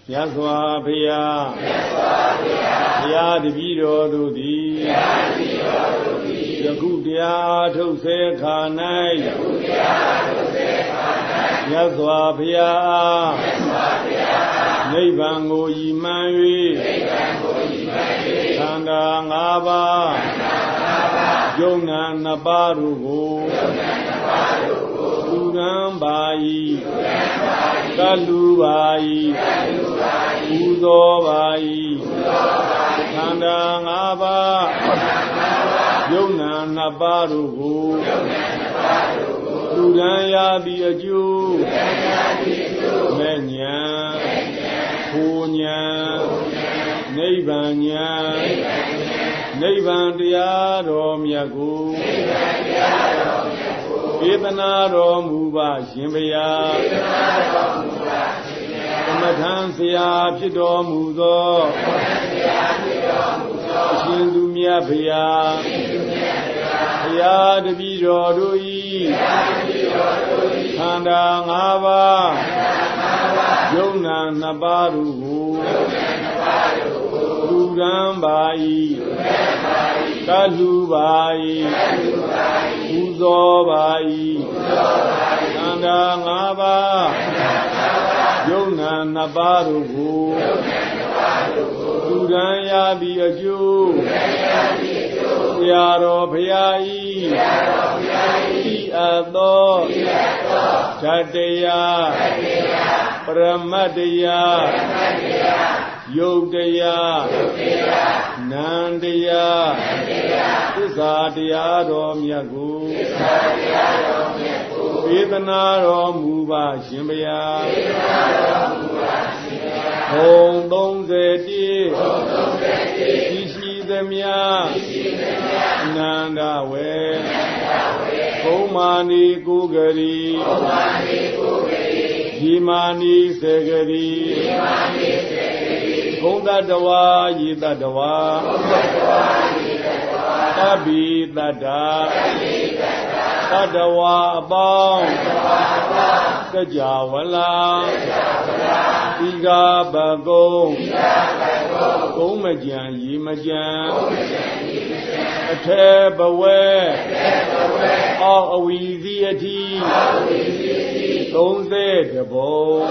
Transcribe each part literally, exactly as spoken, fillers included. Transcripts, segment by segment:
Yaswabhya Yadibiro Dudi Yakudya Tose Khanai Yaswabhya Nibango Yimanwi Tanda Ngaba Yona Nabarugo Urambai Kalubai Udobai Tanda Ngaba Yona Nabarugo Udaya Biaju Menya Punya Nibanya Nibandia Romyagu Vedana Romuba Shimbaya Kamathansya Pido Mudo Shindumya Paya Yadabiro Dui Tanda Ngava Yona Nabaru Urambai Kalubai Uzobai Tanda Ngava Yona Nabaru Udaya Biaju Yaro Bhayai Ado Tateya Paramadaya Yogaya Nandaya Tisadaya Romyagu Vedana Romuba Shimbaya Hong Dong Zeti Ishi Demya Nanda We Omani Gugari Himani Segari Honda Dawa Yida Dawa Tabi Dada Tadawa Abang Kajawala Iga Bagong Gomajan Yimajan Atebawe All Awiziati Donze Debo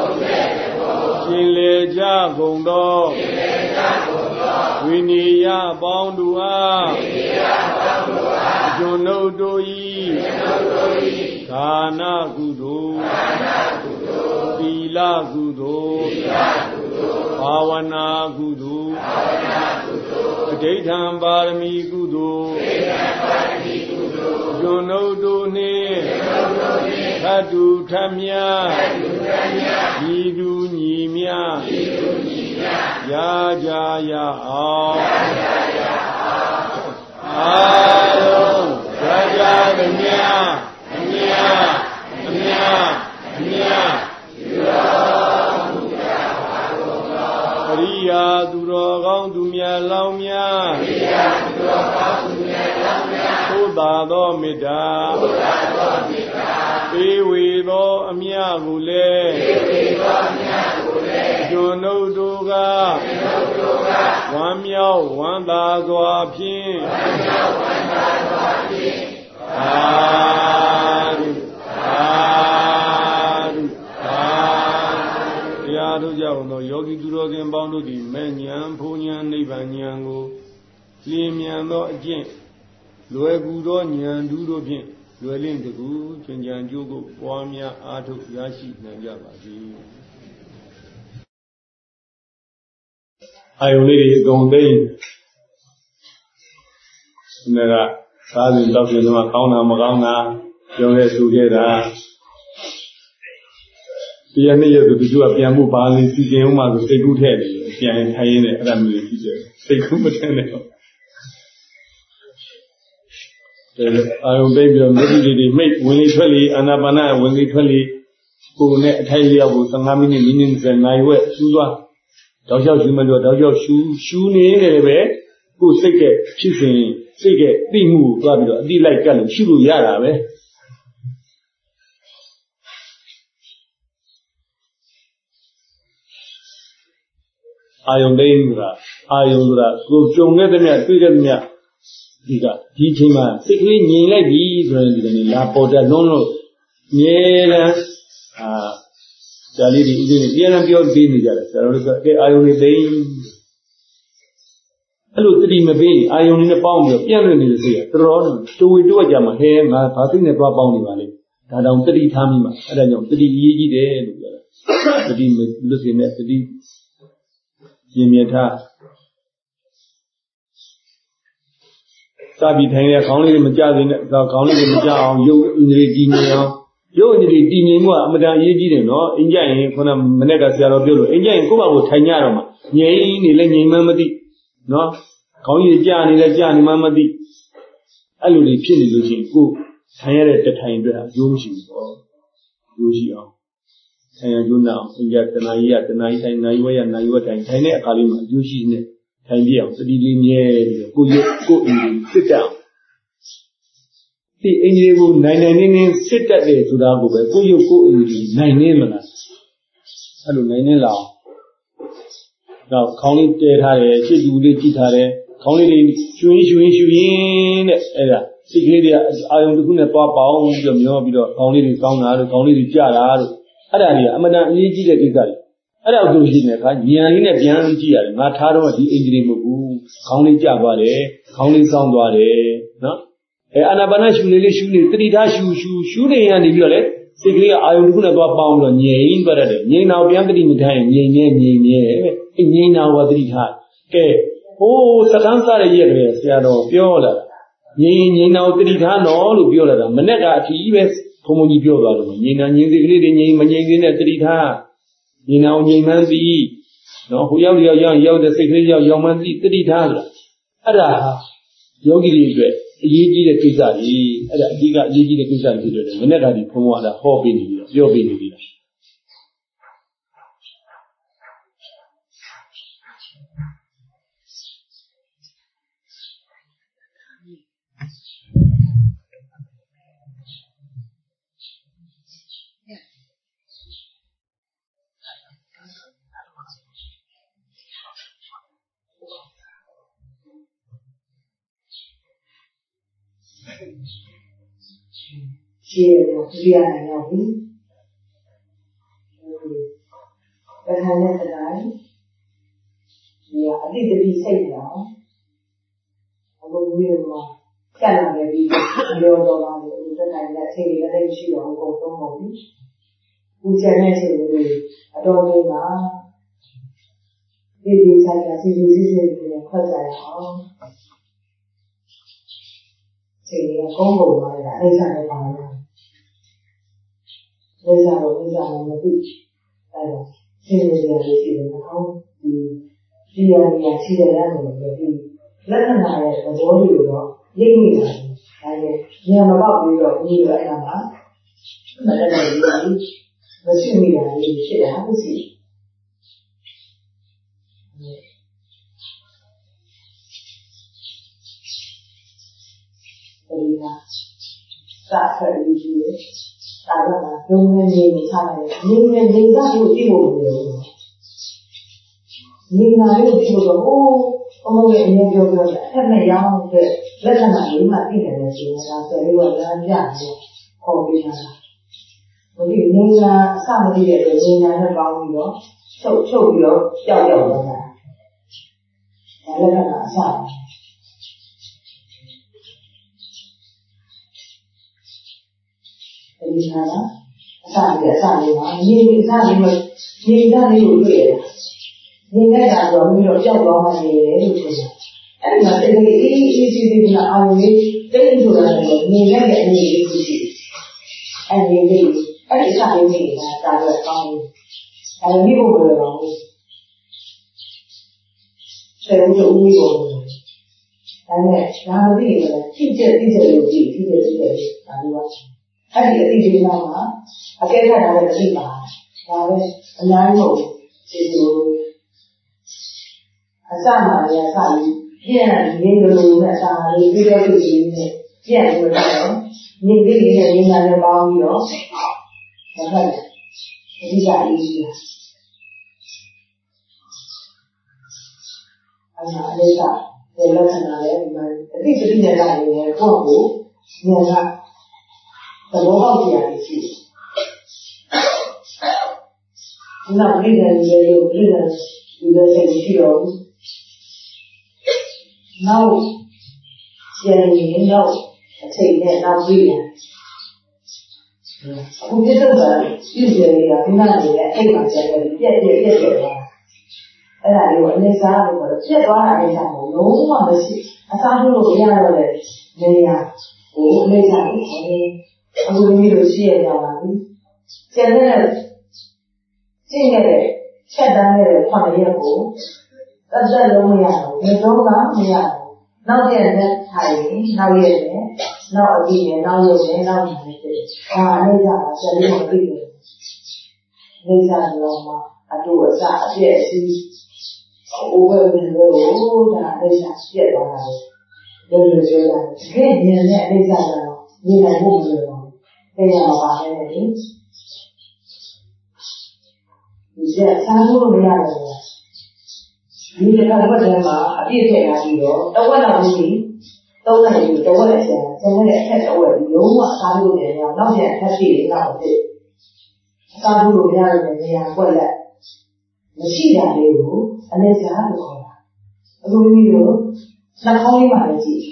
Shileja Gondo Winiya Bondua Jono Doi Kana Gudu Bila Gudu Bhavana Gudu Adaitam Barami Gudu Jono Doni Tadu Tamya Yidu Nyimya Ya Jaya Ayo Raja Dunya Dunya Dunya Dunya Riya Durogong Dumya Laumya Riya Durogong Dumya Laumya Udado Mida Ewedo Amya Gule Jono Duga Wamya Wanda Zwapin Adu Adu Adu Yadu Jauno Yogi Durogan Bondo Di Menyan Punyan Nibanyango Limiano Jin Luegudo Nyan Duro Pin Luelin the Gu Chenjan Jugo Wamya Atu Yashi Nanjabati I only go day Nera Sadi Doctor Kauna Magana Yoga Sugera Piani to do a Piamu Bali, Sijuma, the Segu Head, Pian Hayne, Ramli teacher, Segu Maternal. I obey your maybe make Willy Twelly, Anabana, Willy Twelly, who net Talia with some meanings and I wear Sua. Doja Jumado, Doja Shu, Shu Name, who sick it, kissing, sick it, Bimu, Babylon, delight gun, Shu Yara. Iron Danger, Iron go Jonga the Mia, Twitter Mia, Diga, teaching man, sickly, ye like these, La Porta, no, no, Yela, ah, Jali, Yana Pure Dini, I only day. Hello, three maybe, I only a pound of piano in the sea, thrown, so we do a jam, hey, my passing a drop on the valley. I don't three tamima, I don't know, three ye there, the dean with looking at the deep. Yemiata Sabi Tanga, County Majazin, the County Majah, you in the Dino, you in the Dino, Madame Yedin, no, Indian, Kona Manega Sarabio, Indian Kuma with Tanyarama, Yay, Nilang Mamadi, no, County Jan, Jan Mamadi, Aluli Pin looking, go, Tanya at the time to have Yoshi, Yoshi. And you now, in yet the night, the night, and Naiway and Naiwa and Tiny Kalima, Yushi, Tiny, the linear, go in, sit down. The Angel nine nine sit that day to the Abu, go you go in nine name. Hello, nine law. Now, calling Tare, Chiduli Titare, calling Shuin Shuin Shuin, secretly, I am the Guna Papa, the Miobido, calling the Sauna, calling the Jara. Araria, Amana, Ligi the Gizari. Ara Dujina, Niana Bianchi, Mataro, the Indian County Javare, County Soundware, no? Anabana Shuli Shuli, three dash you shooting and the violet, Sigli, I would go bound on Yen, but Yen now Bianchi in the time, Yen, Yen, Yen, Yen now was three hard. Oh, Satansa, yes, Yado, Viola. Yen, Yen now three hard, all Viola, Manega, T V S. Comuni Piola, Nina, Yin, Manin at Rita, Nina, Yiman be, no, who young, young, young, the secretary of Yaman, three times. Ada, Yogi, Yigi the Kizari, Ada, Yigi the Kizari, whenever the Pomada, hoping, your baby. She is a young but I never died. Yeah, I did the be safe now. I will real can I be your dog that I let say that I should go from home. Who can I say, I don't know now. It is like a citizen in a question. Say, a combo by that is a fire. There's a there's on the beach. I don't see the reality in the home. The area, see the land of the beach. Let them have it, the body of God. Leave me alone. I am about you, you right now. But then I will be the swimming area, you should have to see. That's very easy. I don't know. Don't name time. Name name that you people. Name that you people. Oh, oh, yeah, yeah, yeah, yeah. Have me young. Let them know you might be in the scene. That's very well done. Yeah, oh, we have. But you name that somebody that you name that about you. So, so you know, yeah, yeah, yeah. Let them know some. Sana, sana, sana. Ni sana ni ni sana ni udah. Ni kan ada orang ni orang orang ni itu. Ada macam ni ini ini sih dia nak awal ni, jadi tu lah ni ni kan ni itu sih. Ada ni ada sana ni ada ada kamu. Ada ni pun boleh kamu. Saya pun umi pun. Ada, nama dia apa? Tiga tiga lagi, tiga tiga ada. Ada tiga nama, akhirnya ada tiga. Ada enam itu. Sama ya sama. Dia ni dulu na sama, dia tu ini. Dia tu ada. Ni dia ni ni ada bau ni loh. Macam ni. Jadi jadi. အဲ့ဒါအိဋ္ဌရဲ့လက္ခဏာလည်းဒီမှာအတိအကျနဲ့လာနေတယ်ကိုယ့်ကိုဉာဏ်ကသဘောပေါက်ကြရတယ်ရှိတယ်။နောက်ပြည်နယ်တွေလို့ပြည်နယ်ဒီလိုဆက်ရှိတော့နောက်ကျန်ရင်တော့အချိန်နဲ့နောက်ပြည်နယ်အခုပြတ်တော့ပြည်နယ်တွေကဒီနာတွေနဲ့အိတ်မှာကျန်တယ်ပြက်ပြက်ပြက်ပြက်သွားအဲ့ဒါလေးကိုအနေစားလို့ပြောပြက်သွားတာအိတ်ကလုံးဝမရှိအစားထိုးလို့မရတော့တဲ့နေရာကိုအနေစားလို့ခေါ်တယ်အခုဒီလိုရှိရကြပါပြီကျန်တဲ့ကျင့်ခဲ့တဲ့ချက်တန်းခဲ့တဲ့ခွန်ရက်ကိုတတ်သက်လုံးမရဘူးဘယ်တော့မှမရဘူးနောက်ရက်နဲ့ထိုင်ရင်နောက်ရက်နဲ့နောက်အပြီးနဲ့နောက်ရက်နဲ့နောက်ရက်နဲ့ဒါအနေကြပါဆက်လို့မသိဘူးနေစားလုံးမှာအတူအစအပြည့်အစည်းအိုးဝဲဝင်လို့ဒါအနေစားပြည့်သွားတာလေဒီလိုပြောတာတကယ်ဉာဏ်နဲ့အနေစားတော့ဉာဏ်နိုင်ဖို့မလိုဘူးတရားပါပဲလေဒီကစားလို့မရတယ်ဒီတစ်ခါတစ်ခါတည်းမှာအပြည့်ထည့်လာပြီးတော့တဝက်လောက်ကြီးသုံးနိုင်ပြီးတဝက်အကျန်ကျန်တဲ့အထက်တဝက်လုံးဝစားလို့နေအောင်နောက်ပြန်အထက်ရှိရင်တော့ဖြစ်စားလို့မရတဲ့နေရာကွက်လက်မရှိတာလေးကိုအနေစားလို့ခေါ်တာအခုမျိုးလို့နှာခေါင်းလေးမှလည်းကြည့်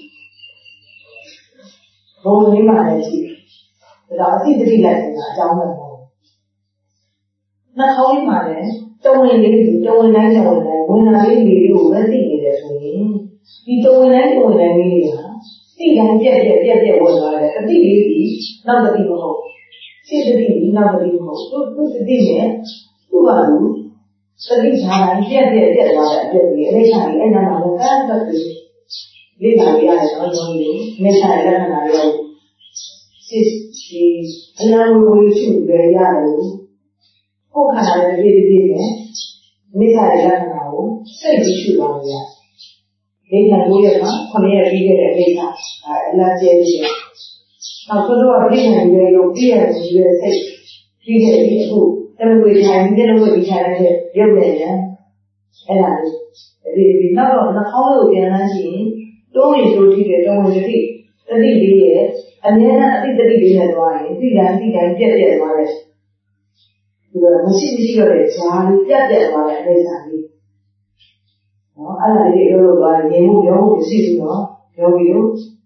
ဘုံလေးမှလည်းကြည့်ဒါတော့အသိတတိလိုက်နေတာအကြောင်းပဲမဟုတ်နှာခေါင်းလေးမှလည်းတဝင်လေးတဝင်တိုင်းတဝင်တိုင်းဝင်လာလေးတွေကိုပဲသိနေတယ်ဆိုရင်ဒီတဝင်တိုင်းတဝင်တိုင်းလေးတွေကသိတိုင်းပြက်ပြက်ပြက်ပြက်ဝင်လာတယ်အသိလေးကြီးနောက်တတိမဟုတ်စိတ်တတိကြီးနောက်တတိမဟုတ်သူသူတတိနဲ့သူ့ဘာလို့သတိထားတိုင်းပြက်ပြက်ပြက်သွားတဲ့အပြက်ကြီးအဲ့ဒီခါကြီးအဲ့နာမှာလည်းကန်းသက်ပြီးလေးလာရရတယ်တော့ကျွန်တော်တို့မိစ္ဆာလက္ခဏာတွေစစ်စီအနာဝေရှုပဲရတယ်ကိုယ်ခန္ဓာရဲ့ဒီဒီဒီနဲ့မိစ္ဆာလက္ခဏာကိုစိတ်ပြီးရှုပါလို့ရတယ်ဒိဋ္ဌိကိုရမှာခမရပြီးခဲ့တဲ့ဒိဋ္ဌအလားကျဲပြီးနောက်ဆိုတော့ပြိဋ္ဌာန်တွေလို့ပြည့်ရတဲ့စိတ်ပြီးခဲ့ပြီးအခုတမဝေထိုင်ပြီးတဲ့ဝေဒီထိုင်တဲ့ရုပ်နဲ့အဲ့ဒါလေးဒီဒီနောက်တော့နှာခေါင်းလေးကိုပြန်လန်းကြည့်ရင်တိုးရင်တိုးထိတယ်တောင်းဝင်တိတတိလေးရဲ့အမြဲတမ်းအတိတတိလေးနဲ့သွားရင်ဒီတိုင်းဒီတိုင်းပြက်ပြက်သွားတယ်ဒီလိုမရှိမရှိတော့တဲ့ဈာလေးပြက်ပြက်သွားတဲ့အိဋ္ဌာလေးနော်အဲ့ဒါလေးပြောလို့သွားရင်ငြိမ်မှုပြောမှုမရှိဘူးနော်ပြောပြီးလို့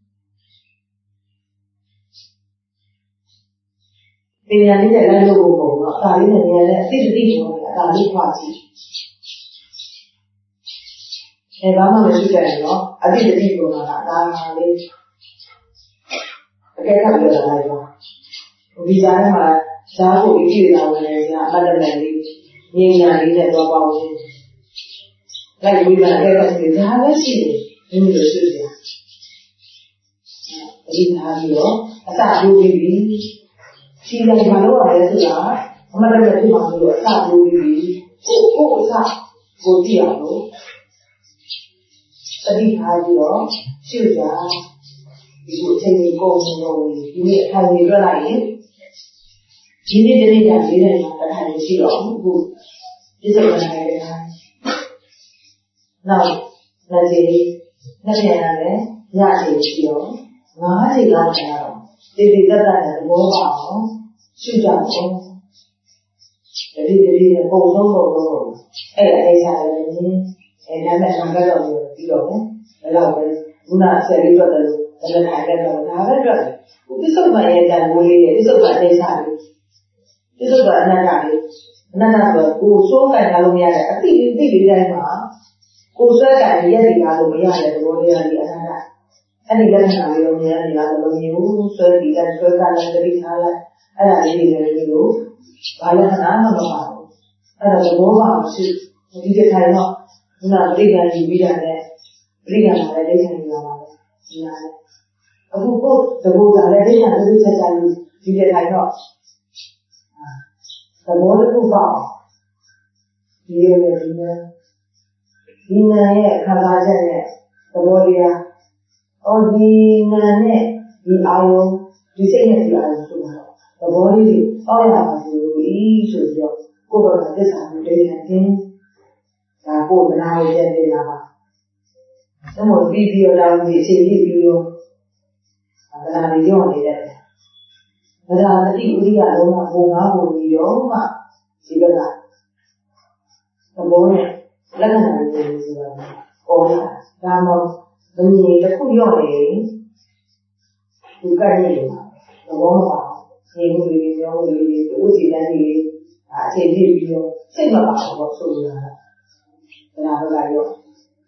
ပညာလေးနဲ့လိုက်လို့ပုံတော့အသာလေးနဲ့နေရာနဲ့အတိတတိပုံနဲ့အသာလေးခွာကြည့်အဲဘာမှမရှိကြရင်တော့အတိတတိပုံကဒါလေးအကဲခတ်ပြောတာလိုက်ပါဒီကြားထဲမှာဈာကိုအကြည့်လာဝင်နေကြအမှတ်တမဲ့လေးငြိမ်ညာလေးနဲ့တော့ပေါင်းနေလိုက်ပြီးမှအကဲခတ်ပြီးဒါပဲရှိတယ်ဒီလိုရှိတယ်အဒီထားပြီးတော့အစပြုပြီးပြီရှိတယ်ဘာလို့လဲဆိုတာအမှတ်တမဲ့ဖြစ်မှာလို့အစပြုပြီးပြီကိုကိုအစကိုကြည့်အောင်လို့အဒီထားပြီးတော့ရှုကြဒီလိုအချိန်ကြီးကုန်နေတော့ဒီနေ့အထိုင်ကြီးလွတ်လိုက်ရင်ဒီနေ့တနေ့ညလေးတဲ့မှာအထိုင်ရှိတော့အခုပြည့်စုံနိုင်တယ်နောက်လက်ကြီးနှစ်ပြန်ရတယ်ညချိန်ရှိတော့ငါးချိန်လောက်ကြာတော့ဒီဒီတက်တက်နဲ့ဘောပါအောင်ရှုကြအောင်ဒီဒီဒီပုံလုံးပုံလုံးအဲ့ဒါအိစားလည်းနင်းအဲ့ဒါနဲ့ဆောင်ကတော့ပြီးတော့ဘယ်လောက်ပဲခုနဆယ်လေးတော့တယ်လို့ဒါလည်းထိုင်ရတော့ဒါပဲတွေ့တယ်။ဥပ္ပစ္စုပ္ပန်ရဲ့တန်ဖိုးလေးနဲ့ဥပ္ပစ္စုပ္ပန်အိစာလေးဥပ္ပစ္စုပ္ပန်အနတ္တလေးအနတ္တဆိုကိုစိုးကန်လာလို့မရတဲ့အတိအတိလေးတိုင်းမှာကိုဆွဲကန်ရက်ဒီကားလို့မရတဲ့သဘောတရားလေးအနတ္တအဲ့ဒီလက္ခဏာလေးကိုမြင်ရနေတာလည်းမမြင်ဘူးဆွဲဒီကဆွဲကန်လည်းတတိထားလိုက်အဲ့ဒါလေးတွေလည်းလို့ဘာလက္ခဏာမှမပါဘူးအဲ့ဒါသဘောပါမရှိဒီတစ်ခါတော့ခုနပြိဋ္ဌာန်ကြီးပြီးတာနဲ့ပြိဋ္ဌာန်မှာလည်းဒိဋ္ဌာန်ကြီးလာပါဒီလားအခုကိုသဘောထားလည်းဒိဋ္ဌာန်တစ်ချက်ချက်ဒီတဲ့ခိုင်တော့သဘောတစ်ခုပေါ့ဒီရဲ့ဒီနဲ့ဒီနဲ့ရဲ့ခံစားချက်နဲ့သဘောတရားအော်ဒီနဲ့နဲ့ဒီအာယုံဒီစိတ်နဲ့ဒီအာယုံဆိုတော့သဘောလေးအောက်ရပါဆိုလို့ဤဆိုပြီးတော့ကိုယ်ကသစ္စာကိုဒိဋ္ဌာန်ချင်းဒါကိုယ်တရားရဲ့ပြည့်နေတာပါ那么必须要让自己心里比较，啊，那里用的的，那他的第五天啊，我们我们我们用嘛，这个啦，那我们那个哪里就是说，我们然后你的不用的，就干你嘛，那我们话，你不给用我的，我现在的啊，心里比较，什么把握说出来了，然后来用。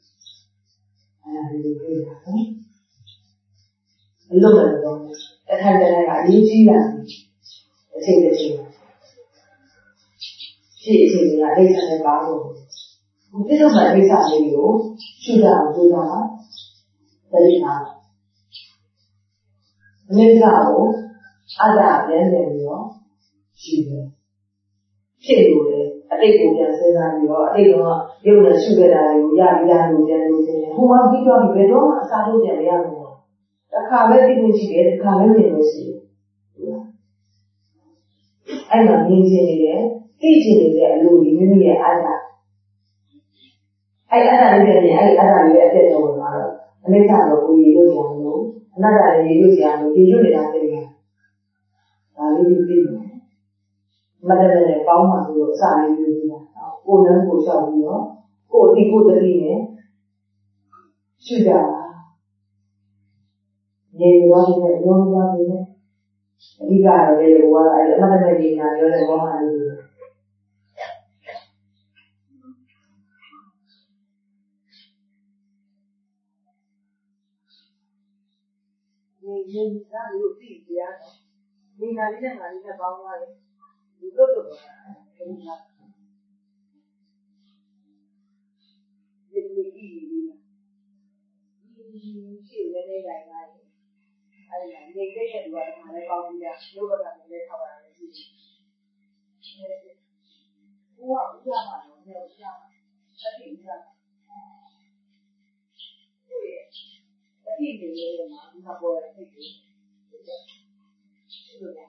哎，对对对，嗯，弄了东西，再看见那个邻居啊，这个这个，谢谢你啊，非常的帮我，我这个门非常的有，就这样就这样，在地上，没干我，阿达连连的，是的，骗有的，啊，这个边身上有，这个有人输给他有，压力压力有点有点，我们比较比别多嘛，啥都这样的。看外地东西别看外面东西，对吧？哎嘛，年轻人，最近的路里面也安达，哎安达那边呢，哎安达那边在做什么了？没看到过也有这样路，那达也有这样路，也有这样这个，啊，有有这种，没得没得，帮忙就啥也有这样，啊，过人过小的哟，过地过的里面，是的啊。ये विवाह है जो विवाह है अधिकार है ये विवाह है मतलब मैं ये ना जो है वो मान लीजिए ये ये ना ये भी किया है ये ना भी ना ये ना बाबू वाले ये तो तो ये ना ये ये ये ये ये ये ये ये哎呀，你这些多他来搞不了，有个咱们来考完了自己。我我干嘛呢？没有干嘛，他顶着。对，他顶着也有嘛，你看我这个，是不是？是不是？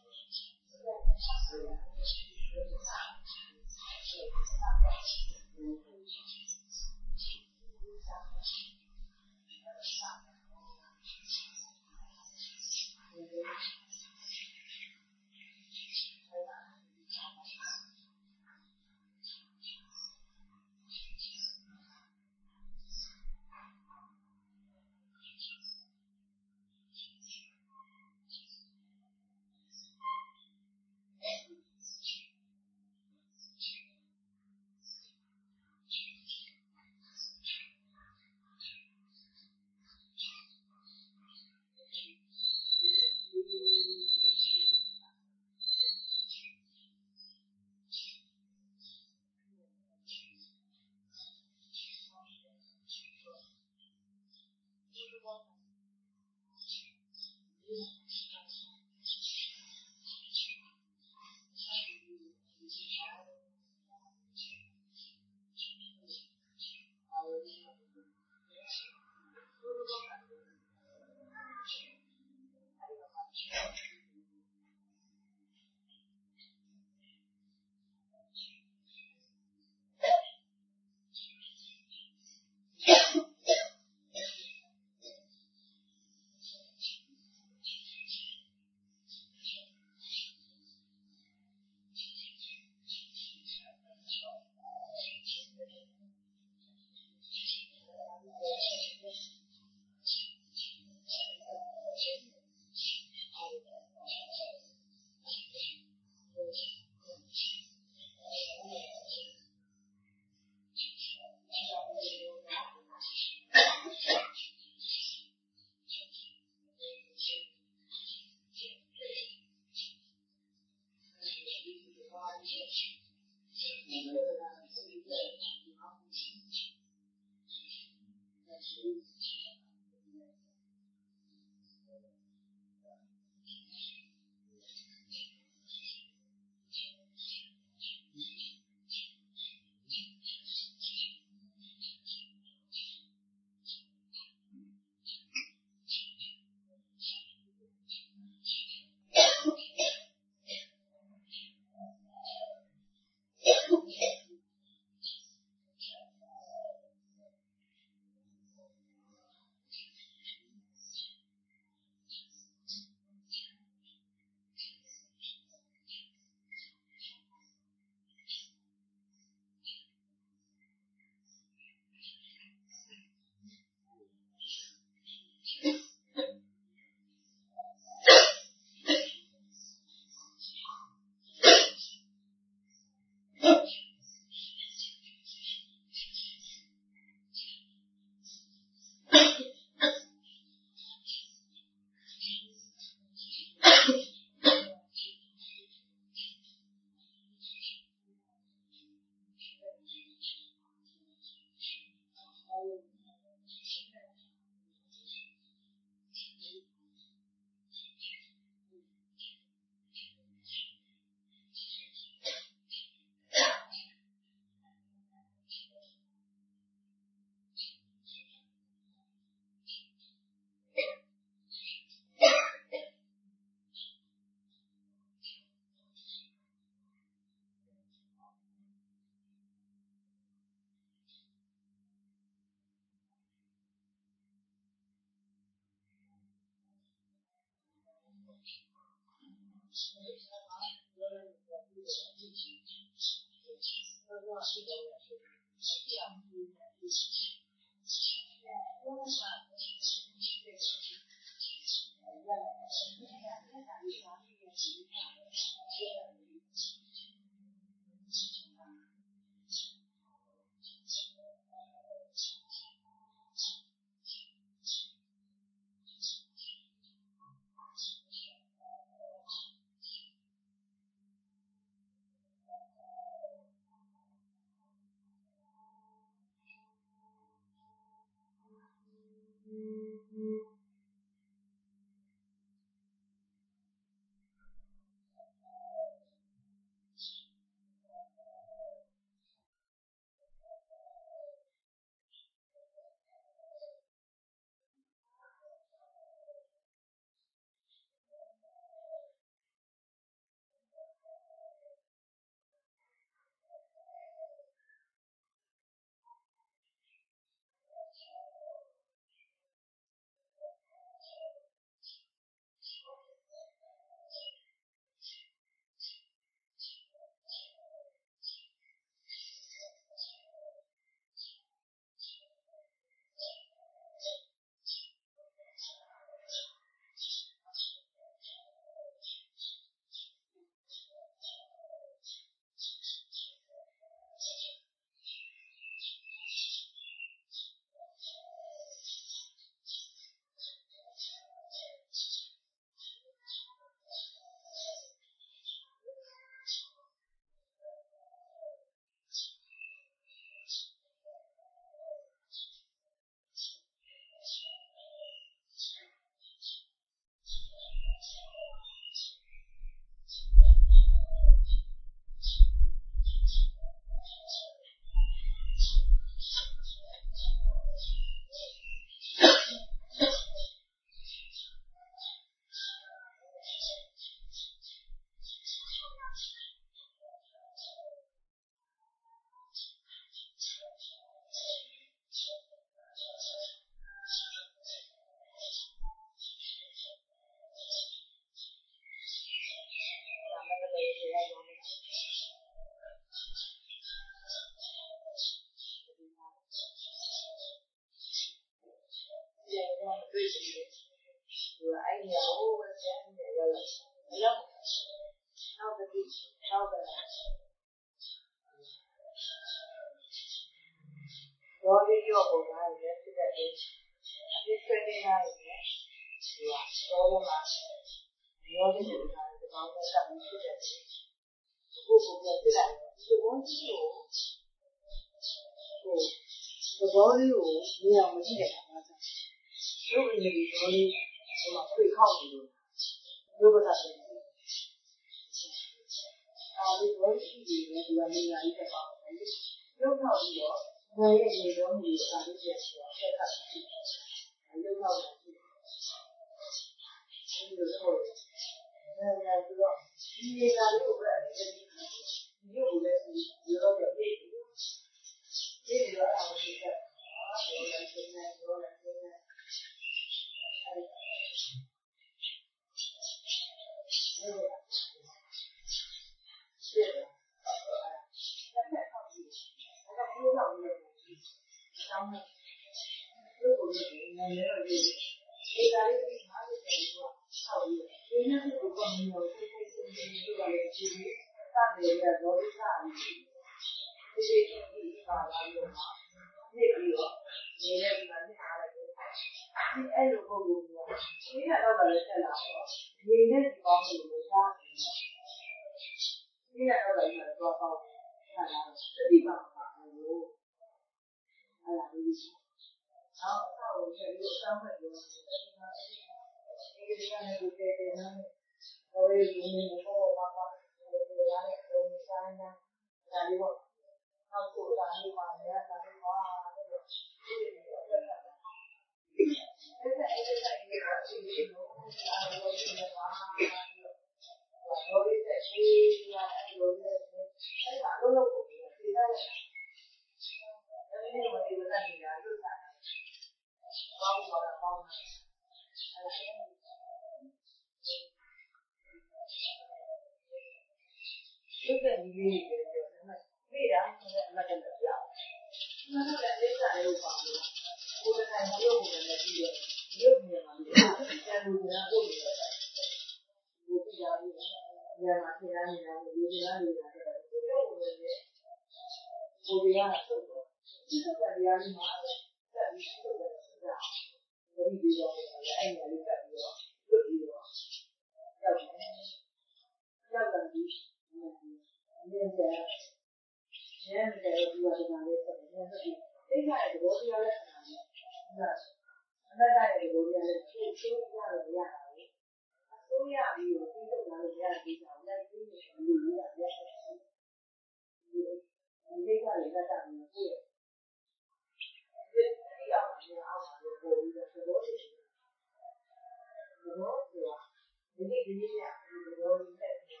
ဒီလေးတွေပြောတယ်မေးတာအမှန်တကယ်ပြောင်း။နားလည်းလက်စားလို့ပါလို့ကိုယ်တိုင်မလုပ်ဘူးလည်းပြီးတယ်။ရုပ်မြင်မှလည်းကျန်လို့များဖို့ရတယ်။ဒီပြားလေးညမှာထင်ရနေတာကိုဒီလိုလားနေတာတဲ့။ဒီလိုဝင်နေကိုယ်ရတော့ဒီကတရားလေးမှာတက်ပြီးဆိုတော့ဒါဘယ်လိုပြောလဲအဲ့ဒီလေးတက်ပြီးတော့လွတ်ပြီးတော့ရောက်တယ်။ရောက်တယ်ဒီမြင်တယ်ဉာဏ်နဲ့ဒီလိုပါလေဆိုတော့ဉာဏ်နဲ့သိကြတဲ့ဘောတရားလက်ခံတယ်။အနတ္တရဲ့ဘောတရားလက်ကိုသိရလို့ရတာလေ။အစိုးရပြီးတော့သိလို့လာလို့ရတဲ့ကိစ္စကိုလည်းသိနေတယ်လို့ရရတယ်။ဒီကိစ္စလေးလက်ခံပြီးကိုယ့်ရဲ့ဒီအရာကိုအောင်လို့ပို့ပြီးတော့သဘောတည်းသဘောဆိုတာဒီနေ့ဒီနေ့ကဒီသဘောလေးနဲ့ကိုယ်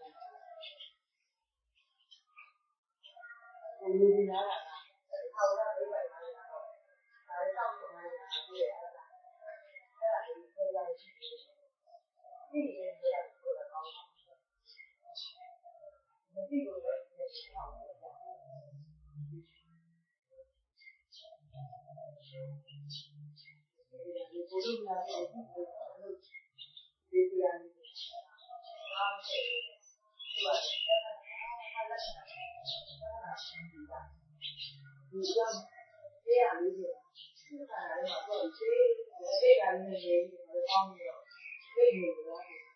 လူတွေနားတာဟောတာလေးပါလားဒါလည်းတောက်နေတယ်ဒီရတာအဲ့ဒါလေးပြောရရှိတယ်ဒီရဲ့ရကိုတော့ကောင်းတယ်ဒီလိုပဲရှင်းအောင်လုပ်တာဒီကိုလူများရဲ့ဒီလိုလုပ်ဒီတရားလေးအားဖြင့်ဒီပါအားလက်ခံဒီကြောင့်တရားလေးတွေသူ့ခန္ဓာထဲမှာတော့ခြေခြေကလည်းနေနေတယ်ကောင်းပြီးတော့သိနေတယ်ဟုတ်ကဲ့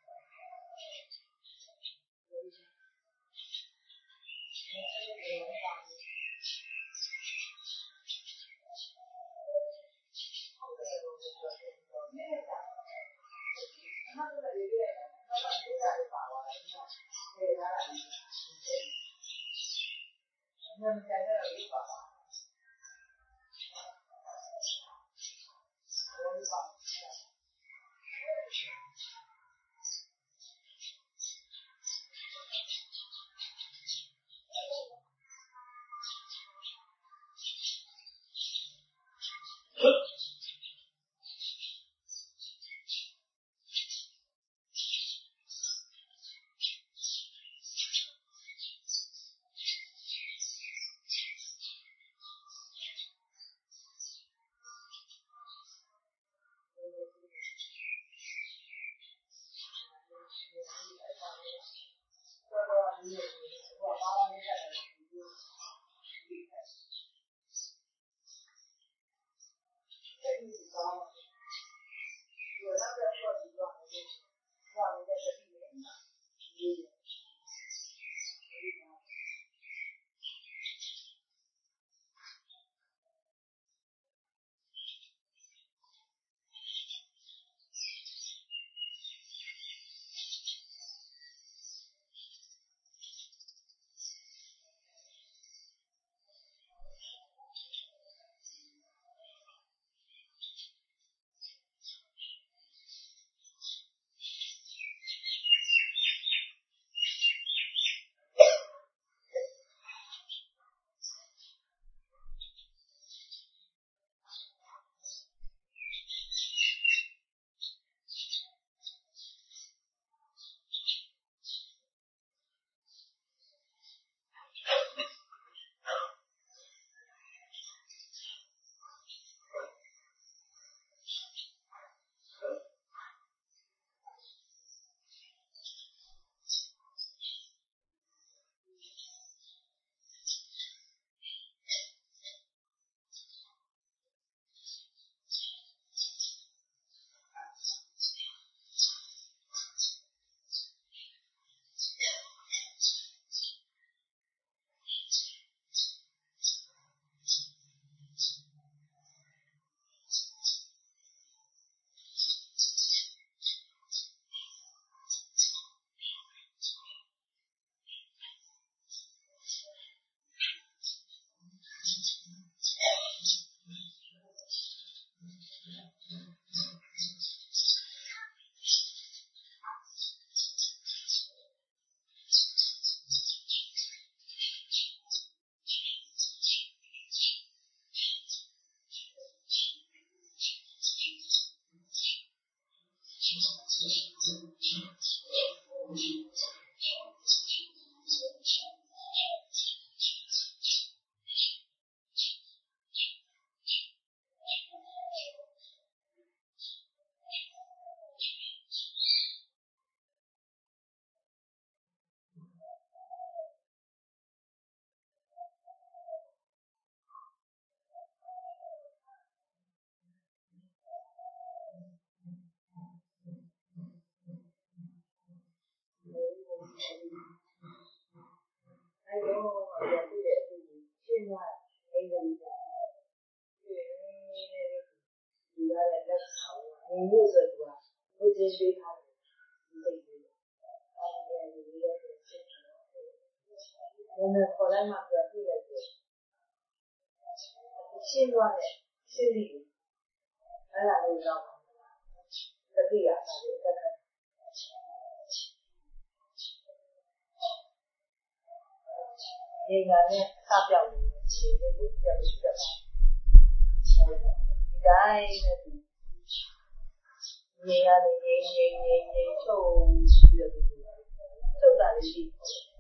ဆွေးထားတယ်ဒီစိတ်ကြီးအဲဒီဒီလေးရဲ့စိတ်ကြီးတော့ဘယ်နဲ့ခေါ်လိုက်မှပြပြလိုက်တယ်ရှင်းသွားတယ်ရှင်းပြီအဲ့ဒါလေးတော့တတိယဆက်တက်ခါဒီကနေ့စပြောက်နေရှင်းလေးကိုပြောရှိတတ်ပါဒီတိုင်းနဲ့နေရာနေနေနေနေနေချုပ်ပြီးတော့ချုပ်တာလေးရှိ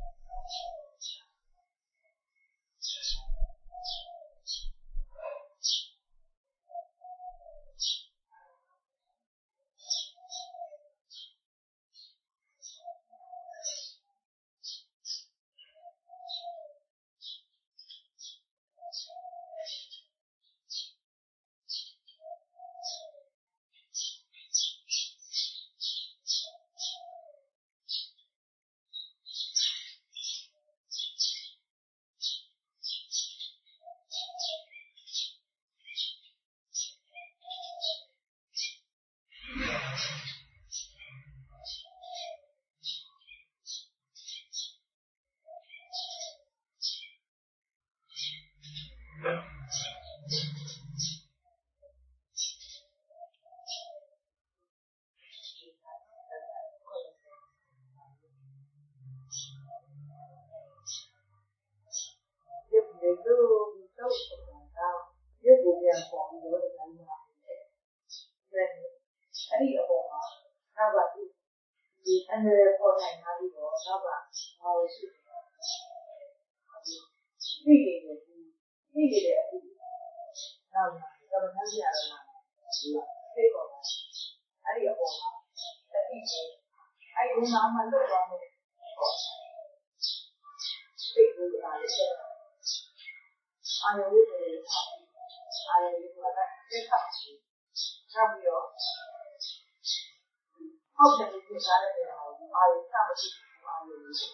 အဲ့ဒီအပေါ်မှာနောက်ကဒီအန်ရယ်ပေါ်နိုင်ထားပြီးတော့နောက်ကဘာလို့ရှိလဲဒီနေနေဒီနေနေတဲ့အဖြစ်နောက်မှာကမ္ဘာ့ဆရာတော်မှာဒီဖိတ်ပေါ်လာအဲ့ဒီအပေါ်မှာတတိယအဲ့ဒီနာမလွတ်သွားမယ်စိတ်ကိုယ်အားလေးအာယုဝိတ္တအာယုဝိတ္တကသက်သာရှိနောက်ပြီးတော့ဟုတ်တယ်ဒီစားရတဲ့ဟာကိုအာရုံစမရှိဘူးအာရုံရှိ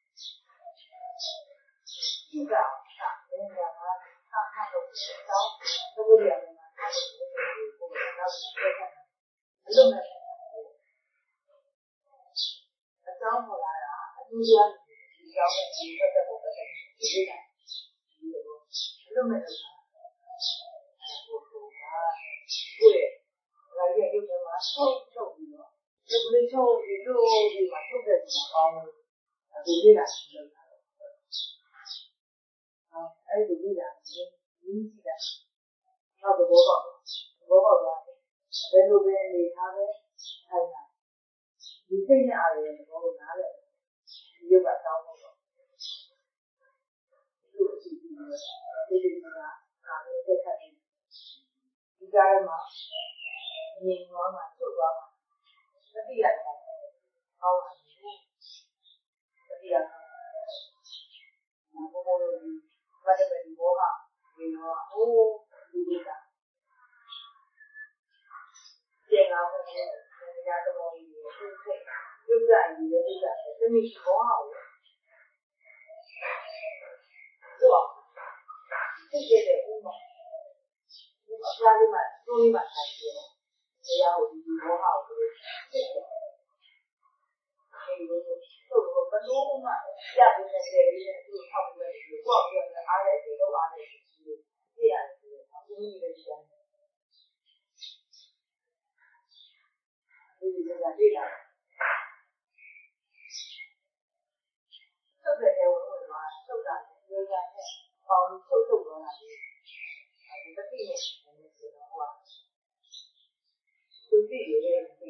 ဒီကသာနေရာမှာသာသာတော့တော့ဘယ်လိုလဲမှာသာတော့ကိုယ်ကတော့ဆက်တယ်အလုံးနဲ့အကြောင်းပေါ်လာတာအတူတူဒီကြောင့်ဒီပတ်သက်ဖို့ပဲဒီလိုဒီလိုအလုံးနဲ့ကိုယ်ကိုယ်ရာရဲ့ရုပ်ထဲမှာဆုံးချုပ်ပြီးတော့ဒီလိုချုပ်ပြီးလို့ဒီမှာထုတ်တဲ့ပုံကောင်းလို့ဒီလေးလာရှိလို့တာတော့အဲ့ဒီလေးလာရှင်းရင်းကြည့်တာနောက်တော့ဘောပေါက်ဘောပေါက်သွားတယ်ဘယ်လိုပဲအနေထားပဲထိုင်တာဒီစိတ်နဲ့အားရတဲ့ဘောကိုနားလဲဒီရုပ်ကတောင်းတော့သူ့အစီအစဉ်ဒီဒီကအားလေးတက်ခတ်နေဒီကြားမှာမြင်သွားမှာချုပ်သွားမှာတတိယကအောက်မှာတတိယကဘောဘောလေးဘာတဲ့ဒီဘောကဝင်တော့အိုးဒီလိုကကျေငါဘယ်နဲ့ညာတော်ကြီးကိုသူ့စိတ်ပြုတ်ကြရည်ရဲ့ဥစ္စာတမိဘောဟာကိုတော့သိခဲ့တဲ့ဥမာဒီအပလာလေးမှာသူ့လေးမှာထိုင်ပြီးတော့တရားကိုဒီဘောဟာကိုသိတယ်အဲဒီလိုဆိုတော့ဘယ်လိုမှပြပြနေတယ်ပြီးတော့သူ့ထောက်ပြီးတော့ကိုယ့်အပြောနဲ့အားရတဲ့တော့အားရတဲ့ကြီးကိုသိရတယ်ဆိုတော့အကုန်ကြီးလည်းရှာတယ်ဒီလိုကသိတာသုတ်တဲ့ဝင်ဝင်မှာသုတ်တာနေရာနဲ့ပေါင်းထုတ်ထုတ်သွားတာလေအဲဒီတတိနဲ့နေဆိုတော့ဟိုသူသိရတယ်သိ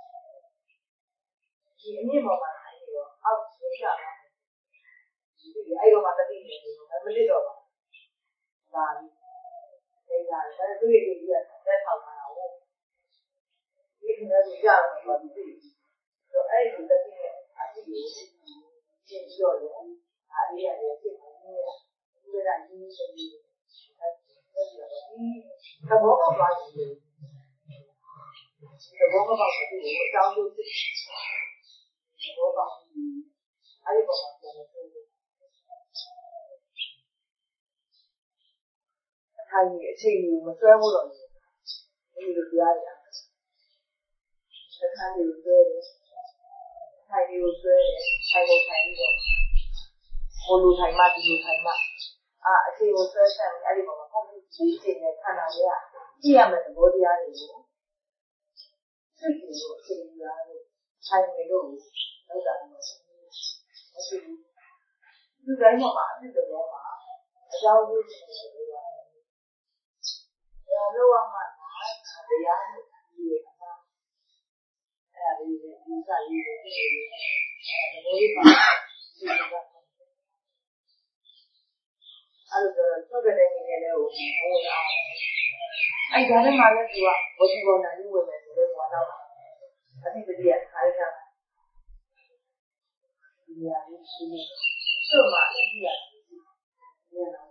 ဒီအမြင့်ပေါ်မှာထိုင်ပြီးတော့အောက်ဆုတ်ရတာဒီအဲ့တော့မှတတိနဲ့မလစ်တော့ပါဒါလေးဒါကလည်းသူ့ရဲ့ဒီကတက်ထောက်ထားတာဟုတ်ဒီကနေ့ကြာတော့သူသိဆိုအဲ့ဒီတတိနဲ့အတိကိုရှင်းပြောတယ်အားရရတယ်ဖြစ်နေတာဒီကရင်းရှင်းပြီးသဘောပေါက်သွားပြီသဘောပေါက်သွားပြီအကြောင်းလို့သိသဘောပေါက်အဲ့ဒီပေါ်မှာပြန်လို့ထိုင်နေအချိန်ကိုမဆွဲဘူးတော့ဒီလိုကြားရတယ် the kind of good, kind of good, kind of kind of Olu time ma, Olu time ma. Ah, actually, we first time I did my home. Sweet thing that kind of yeah. Here, my body are you. Sweet thing, sweet thing, time we go. No doubt, no. Actually, you guys know ma, you don't know ma. I don't know. Yeah, no one ma. The young, you know. Yeah, you you you got you. The body part. Allora, so che lei mi chiede ora, ai già le male tua, oggi con la lingua mi chiede buona, ma ti vedi a carica, via, vicini, insomma, via, via, no.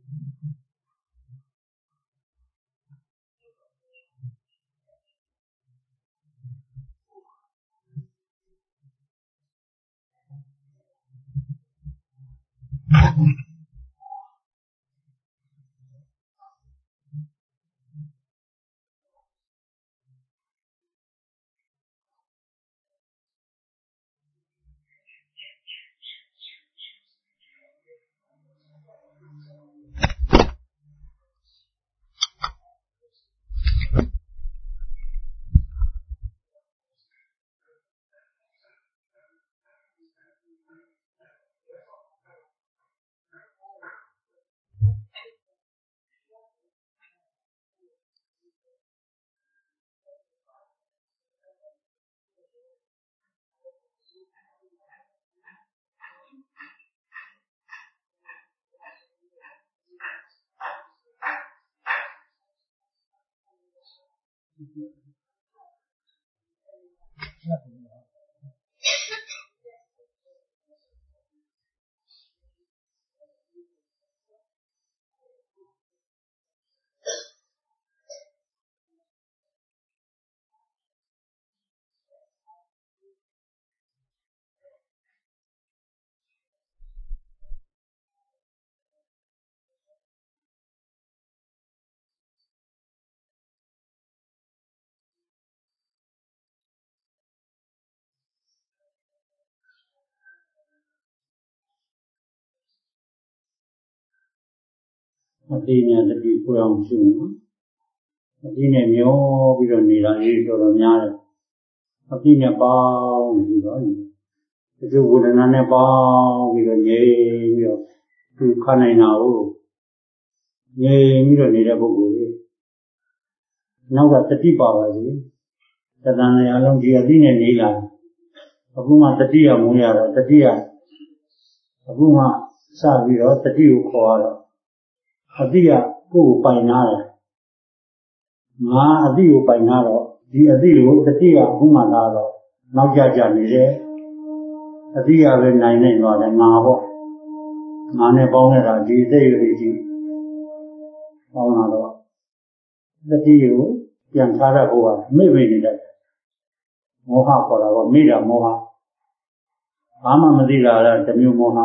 အသိဉာဏ်တတိကိုအောင်ရှုနော်အသိနဲ့မျောပြီးတော့နေတာလေးတော်တော်များတယ်အသိနဲ့ပေါင်းပြီးတော့ဒီဝေဒနာနဲ့ပေါင်းပြီးတော့ငြိမ်ပြီးတော့သူခနိုင်တာကိုငြိမ်ပြီးတော့နေတဲ့ပုဂ္ဂိုလ်ကြီးနောက်ကတတိပါပါစီတဏှာနဲ့အလုံးကြီးအသိနဲ့နေလာအခုမှတတိယမုန်းရတော့တတိယအခုမှစပြီးတော့တတိကိုခေါ်ရတော့အတိကကိုယ်ကိုပိုင်နာတယ်ငါအတိကိုပိုင်နာတော့ဒီအတိကိုတတိကအခုမှလာတော့နောက်ကြကြနေတယ်အတိကပဲနိုင်နေသွားတယ်ငါပေါ့ငါနဲ့ပေါင်းရတာဒီစိတ်ရည်ကြီးပေါင်းလာတော့တတိကိုပြန်ထားရဖို့ကမိမိနေတယ်မောဟခေါ်တာပေါ့မိတာမောဟဘာမှမသိတာလားတစ်မျိုးမောဟ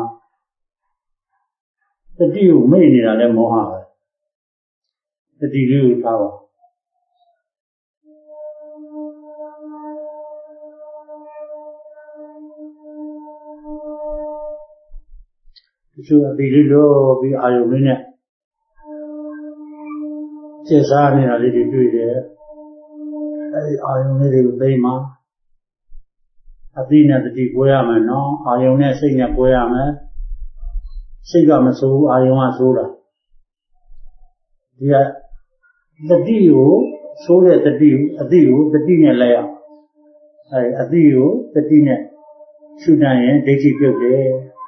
တတိကိုမိနေတာလည်းမောဟပဲတတိလေးကိုထားပါဒီလိုအတိလေးလို့ပြီးအာယုံလေးနဲ့ကျက်စားနေတာလေးတွေတွေ့တယ်အဲဒီအာယုံလေးတွေကိုသိမှအတိနဲ့တတိကိုရမယ်နော်အာယုံနဲ့စိတ်နဲ့ကိုရမယ်စိတ်ကမဆိုးအာယုံကဆိုးတာဒီကတတိကိုဆိုးတဲ့တတိအတိကိုတတိနဲ့လိုက်အောင်အဲအတိကိုတတိနဲ့ရှုတတ်ရင်ဒိဋ္ဌိပြုတ်တယ်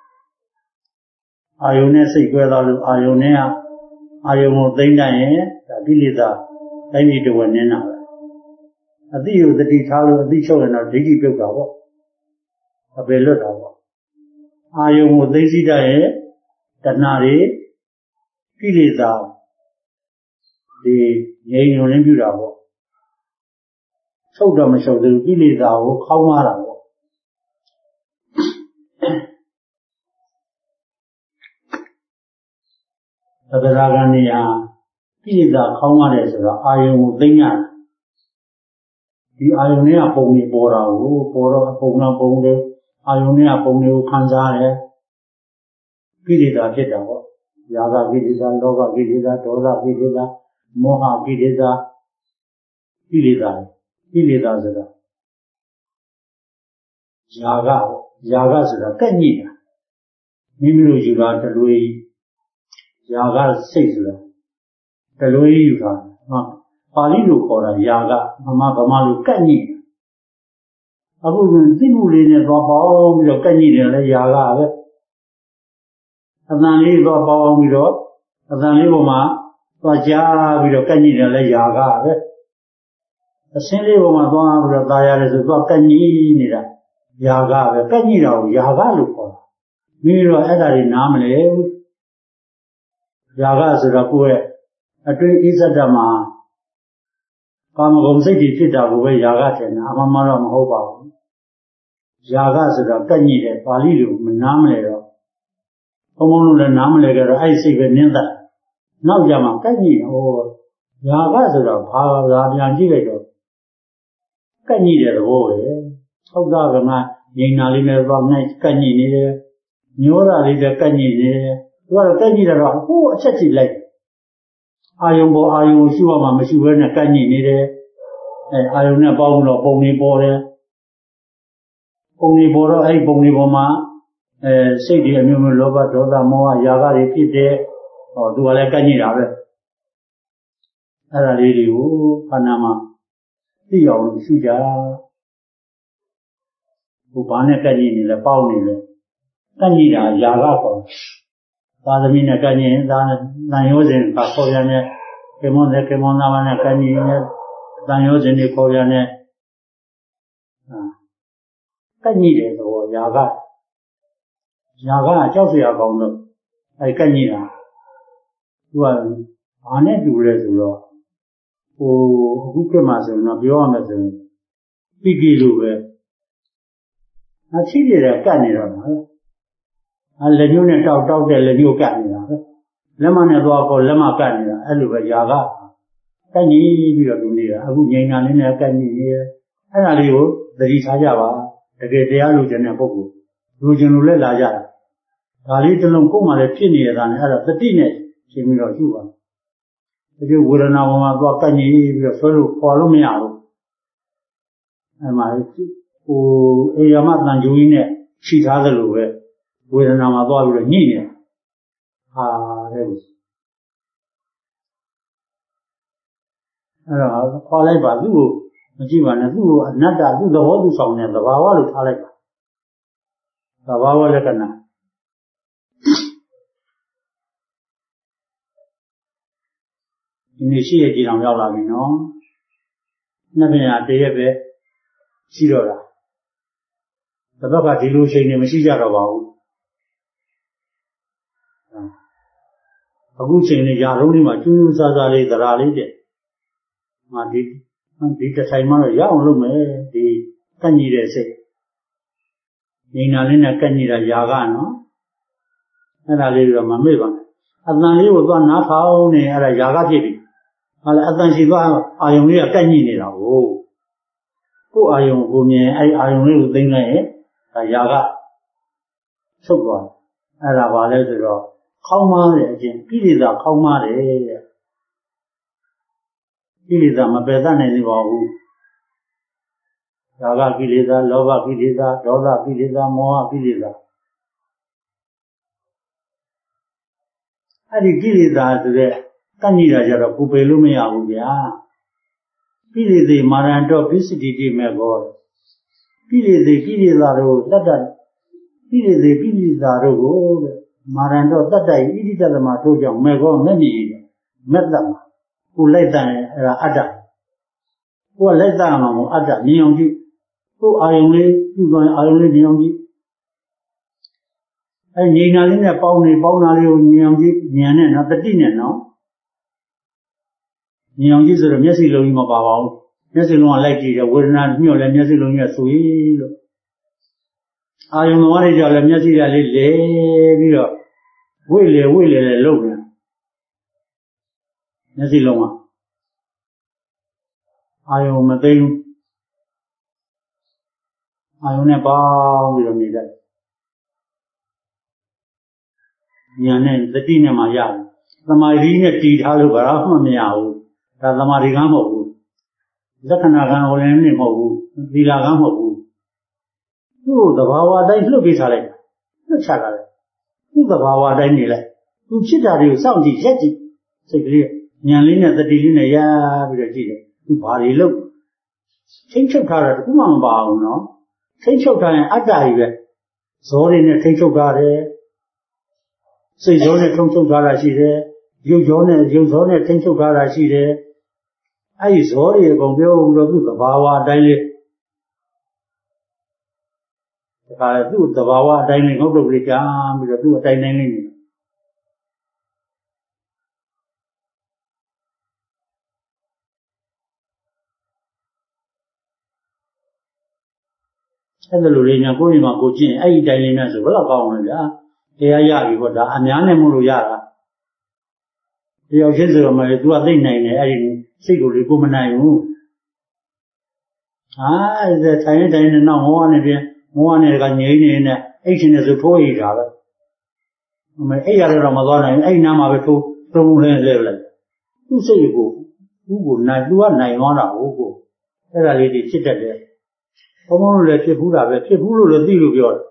အာယုံနဲ့စိတ်ကွဲသွားလို့အာယုံနဲ့အာယုံကိုသိမ့်တတ်ရင်ဒါကိလေသာတိုင်းပြည်တော်နေတာပဲအတိကိုတတိထားလို့အတိချုပ်ရင်တော့ဒိဋ္ဌိပြုတ်တာပေါ့အပေလွတ်တာပေါ့အာယုံကိုသိသိတတ်ရင်တဏှာတွေကိလေသာဒီငြိမ်ညွန်လင်းပြတာပေါ့ချုပ်တော့မချုပ်သေးဘူးကိလေသာကိုခေါင်းမာတာပေါ့သဒ္ဒရာဂန်နေဟာကိလေသာခေါင်းမာတယ်ဆိုတော့အာယုံကိုသိညာဒီအာယုံနဲ့ပုံနေပေါ်တာကိုပေါ်တော့ပုံတော့ပုံတယ်အာယုံနဲ့ပုံတွေကိုခံစားရတယ်ကိလေသာဖြစ်တာပေါ့ရာဂကိလေသာလောဘကိလေသာဒေါသကိလေသာမောဟကိလေသာကိလေသာကိလေသာဆိုတာရာဂပေါ့ရာဂဆိုတာကက်ညိတာမိမိတို့ယူတာတလွေရာဂစိတ်ဆိုတာတလွေယူတာဟာပါဠိလိုခေါ်တာရာဂဗမာဗမာလိုကက်ညိအခုသိမှုလေးနဲ့သွားပေါင်းပြီးတော့ကက်ညိတယ်လဲရာဂပဲအတန်လေးသွားပေါင်းပြီးတော့အတန်လေးပေါ်မှာသွားကြားပြီးတော့ကက်ညိတယ်လဲယာကပဲအစင်းလေးပေါ်မှာသွားပြီးတော့ตายရတယ်ဆိုသွားကက်ညိနေတာယာကပဲကက်ညိတာကိုယာကလို့ခေါ်တာမိမိတို့အဲ့ဒါတွေနားမလဲဘူး Yaga Surapu, a tree is at Dama. Kamagom City Pita away Yaga and Amamaram Hoba. Yaga Sura Kanye, Palilu, Namlero. Omonu the Namlega, I see the Ninda. Now Yama Kanye or Yaga Sura, Pava Yanjigo. Kanye the boy. How Gagana, Yanalina, Night Kanye, Nora Lida Kanye, what a Kanye, who such it like. Ayumbo Ayu Shua Masuana Kanye, Ayuna Bono, Pony Border, Pony Border, a Pony Boma, Sadi Amumu Loba, Doda Moa, Yaga, Pite, or Duala Kanye. Ara lady, Panama, the old Suja, Upana Kanye, the Pauni, Kanida, Yaga. Tadamina Kanye, Danyosin, Pakoyane, Kemon, Kemonamana Kanye, Danyosin, Koyane. Kanye, or Yaga. Yaga, Josia Gondo, I Kanina. Well, Ane Durezulo, who Kemason, of Yomason, Piggy Lube. I see it a Kanira. And the unit out of the new Canada. Lemon as well called Lema Canada, Aluva Yaga. Can you be a Dunia? I would gain an inner Canyon. And I live the Risajava, the great Alujan and Poku. Lujanula Laja. A little Kuma, the tinier than Arab, the teenage, similar to one. If you wouldn't know what can you be a fellow follow me out. And my oh, Ayamat and Juine, she has a look. With an Amador Nina. Ah, there was. Paleba do, Jivan do, Nada do the whole song and the Vawa is Paleba. The Vawa Lekana. Initiate on Yalamino. Nothing at the Ebe, Sidora. The Baba delusion in Messija. A good thing is Yaroni, my two Zazali, the Rally. My did, and did the Simon Yalume, the Kanira say. Ninalina Kanira Yagano, and I live on my Mivan. As I live on half hour near a Yagati. As I see, I only a Kanina. Oh, who are you, whom I only think a Yaga. So one, and I was let it off. Kaumare again, Pilida Kaumare Pilida, my better than any Babu Yaga Pilida, Lova Pilida, Dola Pilida, Moa Pilida. I did Pilida today, Kanira Jara Pupelumia Udia Pilidi Maranto Pisiti Megor Pilidi Pilida, that Pilidi Pilida. Marando that I eat the Matoja, Mego, many, met them, who let them Ada. Who let them Ada, Nyongi, who I only, you going I only Nyongi. And Nina Pauni, Paunari, Nyongi, Niana, not the dinner, no? Nyongi is a messy looking about, messy long like it, would not know the messy long as we. I don't know what is your messy a little. Willie, Willie, Logan. Messy Loma. I own a thing. I own a bar with a meter. Yanen, the Tina Maya. The Marina teeth Halubara, Miao, the Marigamo. The Kanagan or any Mogu, the Lagamo. Oh, the Bawa, they look is like the Chagall. Who the Bawa, they need it. Who should have you sound jetty? Say, Yanlina, the Dilina, ya, with a deal. Who body look. Change of carrot, who on bow, no? Change of time, I die. So in a change of garret. Say, Zone, Tonto Garashi there. You Zone, you Zone, Tonto Garashi there. I saw you go to the Bawa, daily. I do the Bawa dining over the jam, because do a dining. အဲ့ဒါလိုလေးညာကိုယ်ညီမှာကိုကျင့်အဲ့ဒီတိုင်းလေးနဲ့ဆိုဘယ်တော့ကောင်းလဲဗျာတရားရပြီပေါ့ဒါအများနဲ့မို့လို့ရတာတယောက်ချင်းဆိုတော့မှလေ तू ကသိနိုင်တယ်အဲ့ဒီစိတ်ကိုလေကိုမနိုင်ဘူးဟာအဲ့ဒါထိုင်နေတိုင်းနဲ့နောက်မောဟနဲ့ပြန်မောဟနဲ့ကငြိမ့်နေနဲ့အဲ့ချင်းနဲ့ဆိုထိုးရတာပဲအမေအဲ့ရတော့မသွားနိုင်အဲ့နားမှာပဲထိုးသုံးလဲလဲလိုက်သူ့စိတ်ကိုသူ့ကိုနိုင် तू ကနိုင်သွားတာဟုတ်ကိုအဲ့ဒါလေးတွေဖြစ်တတ်တယ်ဘုံဘုံလို့လည်းဖြစ်ဘူးတာပဲဖြစ်ဘူးလို့လည်းသိလို့ပြောတယ်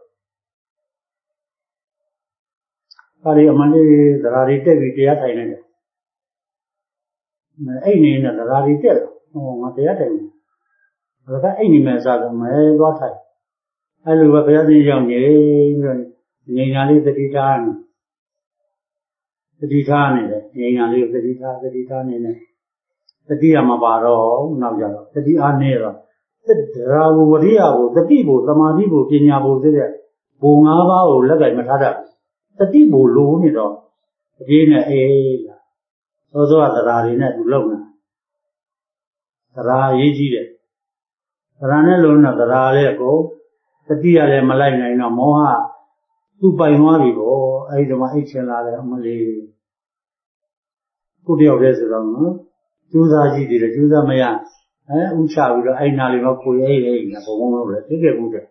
ဒါတွေအမှန်လေးသရာတွေတက်ပြီးတရားထိုင်နေတယ်အဲ့နေနဲ့သရာတွေတက်တယ်ဟောငါတရားထိုင်နေဒါကအဲ့နေမဲ့အစားကမဲသွားထိုင်အဲ့လိုပဲဘုရားရှင်ရောက်နေပြီးတော့ငြိမ်ညာလေးတတိထားနေတတိထားနေတယ်ငြိမ်ညာလေးကိုတတိထားတတိထားနေတယ်တတိယမပါတော့နောက်ကြတော့တတိအားနေတော့သဒ္ဒါဝဝရိယကိုတတိကိုသမာဓိကိုပညာကိုသိတဲ့ဘုံ၅ပါးကိုလက်ကင်မထားတတ်တတိကိုလိုနေတော့အကြီးနဲ့အေးလာသောသောသရာတွေနဲ့သူလုံနေသရာအရေးကြီးတယ်သရာနဲ့လုံနေသရာလေးကိုတတိရလည်းမလိုက်နိုင်တော့မောဟသူ့ပိုင်သွားပြီပေါ့အဲဒီတော့မှအိတ်ချင်လာတယ်အမလေးကိုတယောက်တည်းဆိုတော့နော်ကျိုးစားကြည့်တယ်ကျိုးစားမရအဲဥချပြီးတော့အဲ့နာလေးတော့ကိုရိပ်ရိပ်နေဘုံဘုံလို့လည်းသိခဲ့ဘူးတဲ့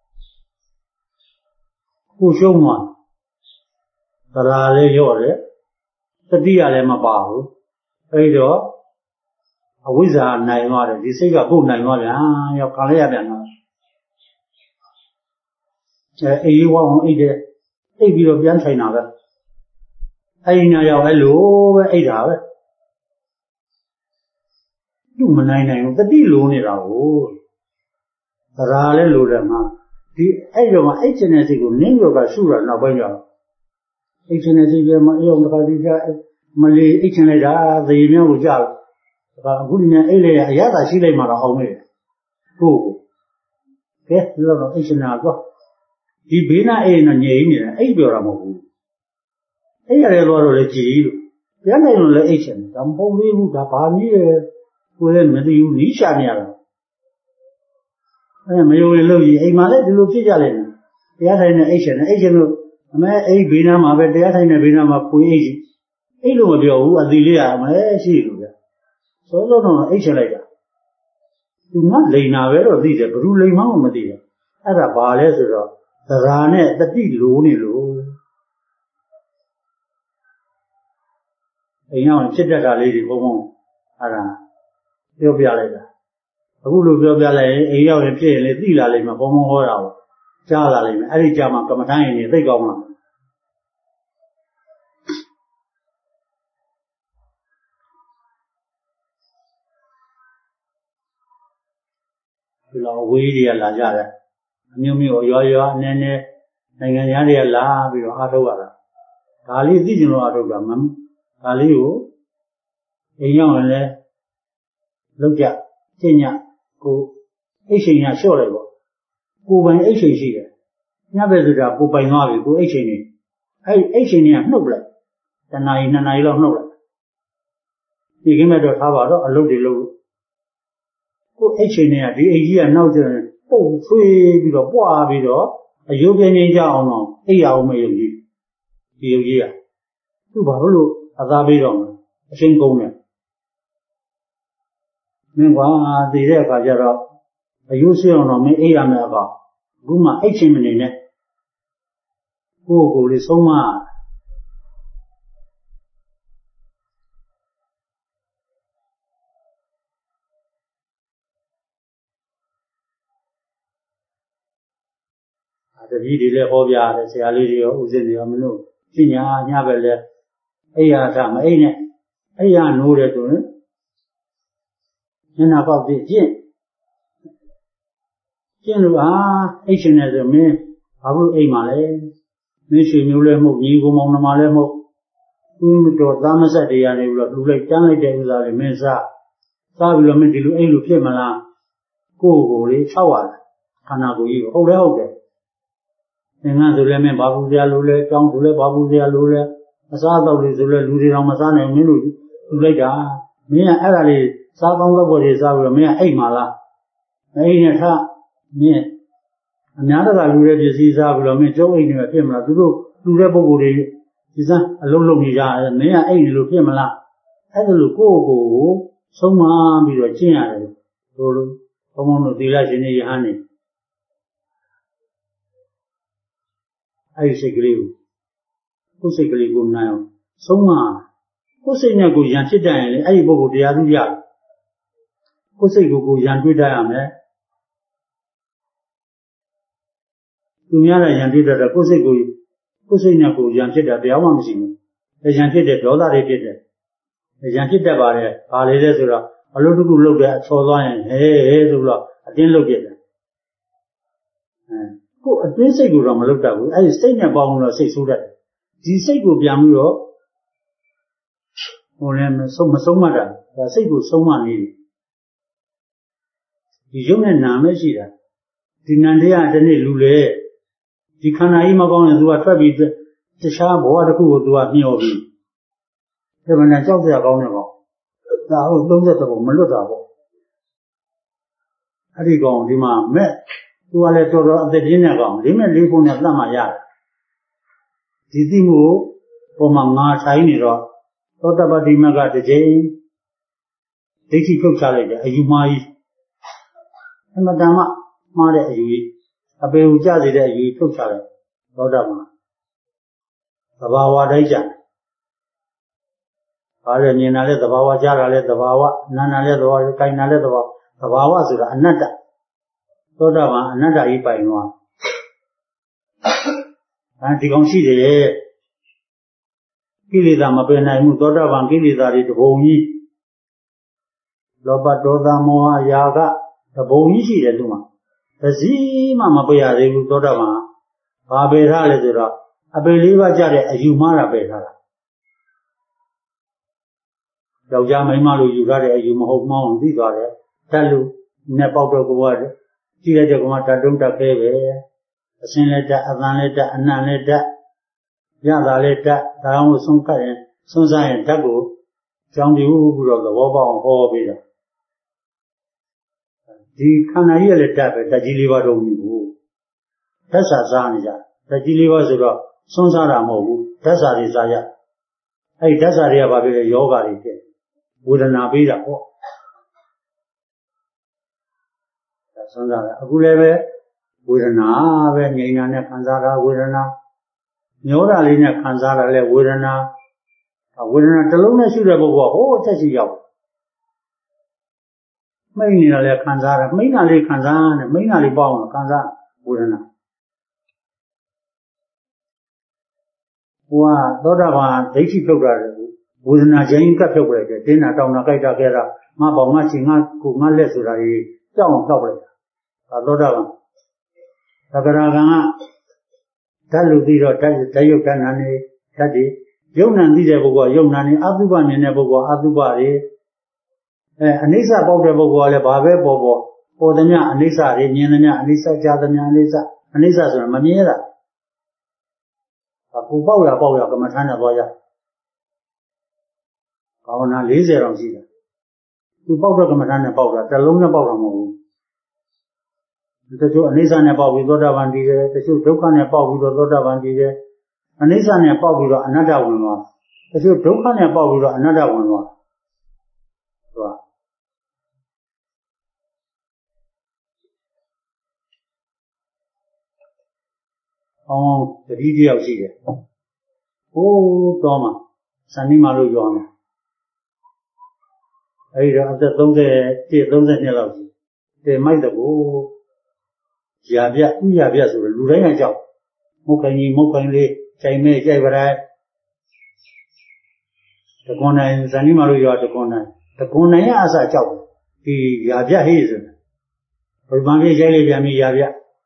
ကိုရှုံးသွားသရာလေးရော့တယ်တတိယလည်းမပါဘူးအဲ့တော့အဝိဇ္ဇာနိုင်သွားတယ်ဒီစိတ်ကကိုယ်နိုင်သွားပြန်ရောက်ခံလိုက်ရပြန်တော့အဲအေးဝအောင်အိတ်တယ်အိတ်ပြီးတော့ပြန်ထိုင်တာပဲအဲ့ဒီညရောက်အဲ့လိုပဲအိတ်တာပဲသူ့မနိုင်နိုင်ဘူးတတိလိုနေတာကိုသရာလည်းလိုတယ်မှာဒီအဲ့တော့မှအိတ်ချင်တဲ့စိတ်ကိုနင်းရောကရှုတာနောက်ပိုင်းကျတော့အိတ်ချင်တဲ့စိတ်ကမအယုံတစ်ခါဒီကြမလီအိတ်ချင်လိုက်တာသေမြောက်ကိုကြောက်ဒါအခုဒီနေ့အိတ်လေအရသာရှိလိုက်မှတော့အောင်နေတယ်ကိုကဲဒီလိုတော့အိတ်ချင်တာတော့ဒီဘေးနာအိတ်နဲ့ညင်နေတယ်အိတ်ပြောတာမဟုတ်ဘူးအိတ်ရတယ်တော့လည်းကြည်လို့ပြန်နိုင်လို့လည်းအိတ်ချင်တယ်ဒါမဟုတ်သေးဘူးဒါဘာနည်းလဲကိုယ်လည်းမသိဘူးနီးရှာနေရတာအဲမယုံရင်လို့ကြီးအိမ်မှာလည်းဒီလိုဖြစ်ကြလိမ့်မယ်တရားထိုင်နေအိတ်ချင်တယ်အိတ်ချင်လို့အမဲအိတ်ဘေးနာမှာပဲတရားထိုင်နေဘေးနာမှာကိုယ်အိတ်အိတ်လို့မပြောဘူးအသီလေးရအမဲရှိလို့ဗျစောစောတော့အိတ်ချလိုက်တာသူကလိန်နာပဲတော့သိတယ်ဘယ်သူလိန်မှမသိဘူးအဲ့ဒါဘာလဲဆိုတော့သရာနဲ့တတိလိုနေလို့အိမ်အောင်ဖြစ်တတ်တာလေးတွေဘုံဘုံအဲ့ဒါပြောပြလိုက်တာအခုလိုပြောပြလိုက်ရင်အိမ်ရောက်ရင်ဖြစ်ရင်လေသိလာလိမ့်မယ်ဘုံဘုံဟောတာကိုကြားလာလိမ့်မယ်အဲ့ဒီကြားမှာကမ္မထမ်းရင်သိကောင်းလားဒီလိုဝေးတွေကလာကြတယ်အမျိုးမျိုးရွာရွာနည်းနည်းနိုင်ငံသားတွေကလာပြီးတော့အားထုတ်ရတာဒါလေးသိကျင်လို့အားထုတ်တာမှဒါလေးကိုအိမ်ရောက်ရင်လည်းလောက်ကြကျင့်ညကိုအိတ်ချိန်ညလျှော့လိုက်ပေါ့ကိုပိုင်အိတ်ချိန်ရှိတယ်ညဘက်ဆိုတာကိုပိုင်သွားပြီကိုအိတ်ချိန်နေအဲ့အိတ်ချိန်နေကနှုတ်လိုက်တနာရီနှစ်နာရီလောက်နှုတ်လိုက်ဒီကိမဲ့တော့ထားပါတော့အလုပ်တွေလုပ်ကိုအိတ်ချိန်နေကဒီအိတ်ကြီးကနောက်ကျရင်ပုတ်ဆွေးပြီးတော့ပွားပြီးတော့အယုတ်ပြင်းချင်းကြအောင်တော့အိတ်ရအောင်မယုတ်ကြီးဒီယုတ်ကြီးကသူ့ဘာလို့အသားပေးတော့အရှင်းကုန်တယ်မင်းကွာသိတဲ့အခါကျတော့အယုတ်ဆွေးအောင်တော့မင်းအိတ်ရမယ်အခါအခုမှအိတ်ချင်းမနေနဲ့ကိုယ့်ကိုယ်လေးဆုံးမတပည့်တွေလည်းဟောပြတယ်ဆရာလေးတွေရောဦးဇင်းတွေရောမလို့ပညာညပဲလဲအိယာထမအိနဲ့အိယာနိုးတယ်ဆိုရင်ညနာပေါက်ပြီးကျင့်ကျင့်လို့ဟာအိတ်ရှင်နေဆိုမင်းဘာလို့အိမ်မှာလဲမင်းရွှေမျိုးလည်းမဟုတ်ညီကိုမောင်နှမလည်းမဟုတ်ဦးတော်သားမဆက်တွေရတယ်ပြီးတော့လူလိုက်တန်းလိုက်တဲ့ဥစ္စာတွေမင်းစားစားပြီးတော့မင်းဒီလိုအိမ်လိုဖြစ်မလားကိုယ့်ကိုယ်လေးဆောက်ရတယ်ခန္ဓာကိုယ်ကြီးဟုတ်လဲဟုတ်တယ်သင်္ကန်းဆိုလည်းမင်းဘာဘူးစရာလိုလဲကြောင်းဆိုလည်းဘာဘူးစရာလိုလဲအစားအသောက်တွေဆိုလည်းလူတွေတော့မစားနိုင်မင်းတို့လူလိုက်တာမင်းကအဲ့ဒါလေးစားကောင်းသောက်ပေါ်တွေစားပြီးတော့မင်းကအိမ်မှာလားအိမ်နဲ့ထားမင်းအများတကာလူတဲ့ပစ္စည်းစားပြီးတော့မင်းကျုပ်အိမ်နေမှာဖြစ်မလားသူတို့လူတဲ့ပုံကိုယ်တွေဒီစားအလုံးလုံးနေကြတယ်မင်းကအိမ်နေလို့ဖြစ်မလားအဲ့ဒါလို့ကိုယ့်ကိုယ်ကိုဆုံးမပြီးတော့ကျင့်ရတယ်တို့လိုဘုံဘုံတို့သီလရှင်တွေယဟန်နေအဲ့ဒီစိတ်ကလေးကိုကိုယ်စိတ်ကလေးကိုနိုင်အောင်ဆုံးမကိုယ်စိတ်နဲ့ကိုယ်ရန်ဖြစ်တတ်ရင်လေအဲ့ဒီပုဂ္ဂိုလ်တရားသူရတယ်ကိုယ်စိတ်ကိုကိုယ်ရန်တွေ့တတ်ရမယ်သူများလည်းရန်တွေ့တတ်တယ်ကိုယ်စိတ်ကိုကိုယ်စိတ်နဲ့ကိုယ်ရန်ဖြစ်တာတရားမှမရှိဘူးရန်ဖြစ်တဲ့ဒေါသတွေဖြစ်တယ်ရန်ဖြစ်တတ်ပါတယ်ဘာလေလဲဆိုတော့အလုပ်တစ်ခုလုပ်တဲ့အချော်သွားရင်ဟဲဟဲဆိုတော့အတင်းလုပ်ပြတယ်အဲကိုယ်အတွင်းစိတ်ကိုတော့မလုပ်တတ်ဘူးအဲ့ဒီစိတ်နဲ့ပေါင်းလို့စိတ်ဆိုးတတ်တယ်ဒီစိတ်ကိုပြန်ပြီးတော့ဟိုလည်းမဆုံးမဆုံးမတာဒါစိတ်ကိုဆုံးမနေတယ်ဒီရုပ်နဲ့နာမဲရှိတာဒီနန္တရားတစ်နေ့လူလေဒီခန္ဓာကြီးမကောင်းရင်သူကထွက်ပြီးတခြားဘဝတစ်ခုကိုသူကမျှော်ပြီးဒီမှာကြောက်စရာကောင်းတယ်ပေါ့ဒါဟုတ်သုံးသက်တော့မလွတ်တာပေါ့အဲ့ဒီကောင်ဒီမှာမဲ့သူကလည်းတော်တော်အသက်ကြီးနေကောင်ဒီမဲ့လေးခုနဲ့သတ်မှရတယ်ဒီသိမှုပုံမှာငါဆိုင်နေတော့သောတပတိမကတစ်ကြိမ်ဒိဋ္ဌိဖြုတ်ချလိုက်တယ်အယူမှားကြီးအမတန်မှမှားတဲ့အယူကြီးအပေဟူကြစေတဲ့အယူဖြုတ်ချလိုက်သောတပန်သဘာဝတိုင်းကြဘာလဲမြင်တာလဲသဘာဝကြားတာလဲသဘာဝနားတာလဲသဘာဝကိုင်တာလဲသဘာဝသဘာဝဆိုတာအနတ္တသောတပန်အနတ္တကြီးပိုင်သွားအဲဒီကောင်ရှိတယ်ကိလေသာမပယ်နိုင်ဘူးသောတပန်ကိလေသာတွေတဘုံကြီးလောဘဒေါသမောဟရာဂတဘုံကြီးရှိတယ်သူမှာသစီမှမပယ်ရသေးဘူးသောတပန်ဘာပယ်ထားလဲဆိုတော့အပေလေးပါးကြတဲ့အယူမှားတာပယ်ထားတာယောက်ျားမိန်းမလို့ယူထားတဲ့အယူမဟုတ်မှန်းသိသွားတယ်ဓာတ်လို့နဲ့ပေါက်တော့ကိုယ်ကကြည့်လိုက်တဲ့ကောင်ကဓာတ်တုံးတက်ခဲပဲအစင်းလက်တက်အသံလက်တက်အနံ့လက်တက်ရတာလက်တက်ဒါအောင်လို့ဆုံးကတ်ရင်ဆုံးစားရင်ဓာတ်ကိုကြောင်းပြူပြီးတော့သဘောပေါက်အောင်ဟောပေးတာဒီခန္ဓာကြီးရဲ့လက်တက်ပဲဓာတ်ကြီးလေးပါတော့ဘူးဓာတ်စာစားနေကြဓာတ်ကြီးလေးပါဆိုတော့ဆုံးစားတာမဟုတ်ဘူးဓာတ်စာတွေစားရအဲ့ဒီဓာတ်စာတွေကဘာဖြစ်လဲယောဂါတွေဖြစ်ဝေဒနာပေးတာပေါ့ဒါဆုံးစားတယ်အခုလည်းပဲဝေဒနာပဲငြိမ်းတာနဲ့ခံစားတာဝေဒနာမျောတာလေးနဲ့ခံစားတာလဲဝေဒနာဝေဒနာတစ်လုံးနဲ့ရှိတဲ့ပုဂ္ဂိုလ်ကဟိုးအချက်ရှိရောက်မိတ်နေတာလဲခံစားတယ်မိတ်တာလေးခံစားတယ်မိတ်တာလေးပေါအောင်ခံစားဝေဒနာဟိုကသောတာပန်ဒိဋ္ဌိဖြုတ်တာလေဝေဒနာချင်းကပ်ဖြုတ်လိုက်တယ်တင်းတာတောင်းတာကြိုက်တာခဲတာငါပေါင်ငါချင်ငါကိုငါလက်ဆိုတာကြီးကြောက်အောင်ဖြောက်လိုက်တာဒါသောတာပန်သက္ကရာကံကဓာတ်လူပြီးတော့ဓာတ်ဓာတ်ရုပ်ဓာတ်နာနေဓာတ်တွေယုံနာသိတဲ့ပုဂ္ဂိုလ်ကယုံနာနေအတုပမြင်တဲ့ပုဂ္ဂိုလ်ကအတုပတွေအဲအနိစ္စပေါက်တဲ့ပုဂ္ဂိုလ်ကလည်းဘာပဲပေါ်ပေါ်ပေါ်သမျှအနိစ္စတွေမြင်သမျှအနိစ္စကြားသမျှအနိစ္စအနိစ္စဆိုတာမမြင်ရတာကိုပေါက်ရပေါက်ရကမ္မထာနဲ့သွားရဘာဝနာ၄၀တောင်ရှိတယ်သူပေါက်တဲ့ကမ္မထာနဲ့ပေါက်တာတစ်လုံးနဲ့ပေါက်တာမဟုတ်ဘူးတချို့အနိစ္စနဲ့ပေါက်ပြီးသောတာပန်တည်တယ်တချို့ဒုက္ခနဲ့ပေါက်ပြီးတော့သောတာပန်တည်တယ်အနိစ္စနဲ့ပေါက်ပြီးတော့အနတ္တဝင်သွားတချို့ဒုက္ခနဲ့ပေါက်ပြီးတော့အနတ္တဝင်သွားသူကအော်တတိတယောက်ရှိတယ်ဟိုးတော့မှစံနိမာလို့ပြောမှာအဲဒီတော့အသက်၃၀ ၃၂လောက်ရှိတယ်မိုက်တကူရာပြဥရာပြဆိုတော့လူတိုင်းကကြောက်မုတ်ခိုင်ကြီးမုတ်ခိုင်လေးကြိုင်မဲကြိုက်ပရိုက်တကွန်နိုင်စံနိမာလို့ပြောတကွန်နိုင်တကွန်နိုင်ရအစကြောက်ဒီရာပြဟေးဆိုဘယ်မှပြေးကြိုက်လေးပြန်ပြီးရာပြ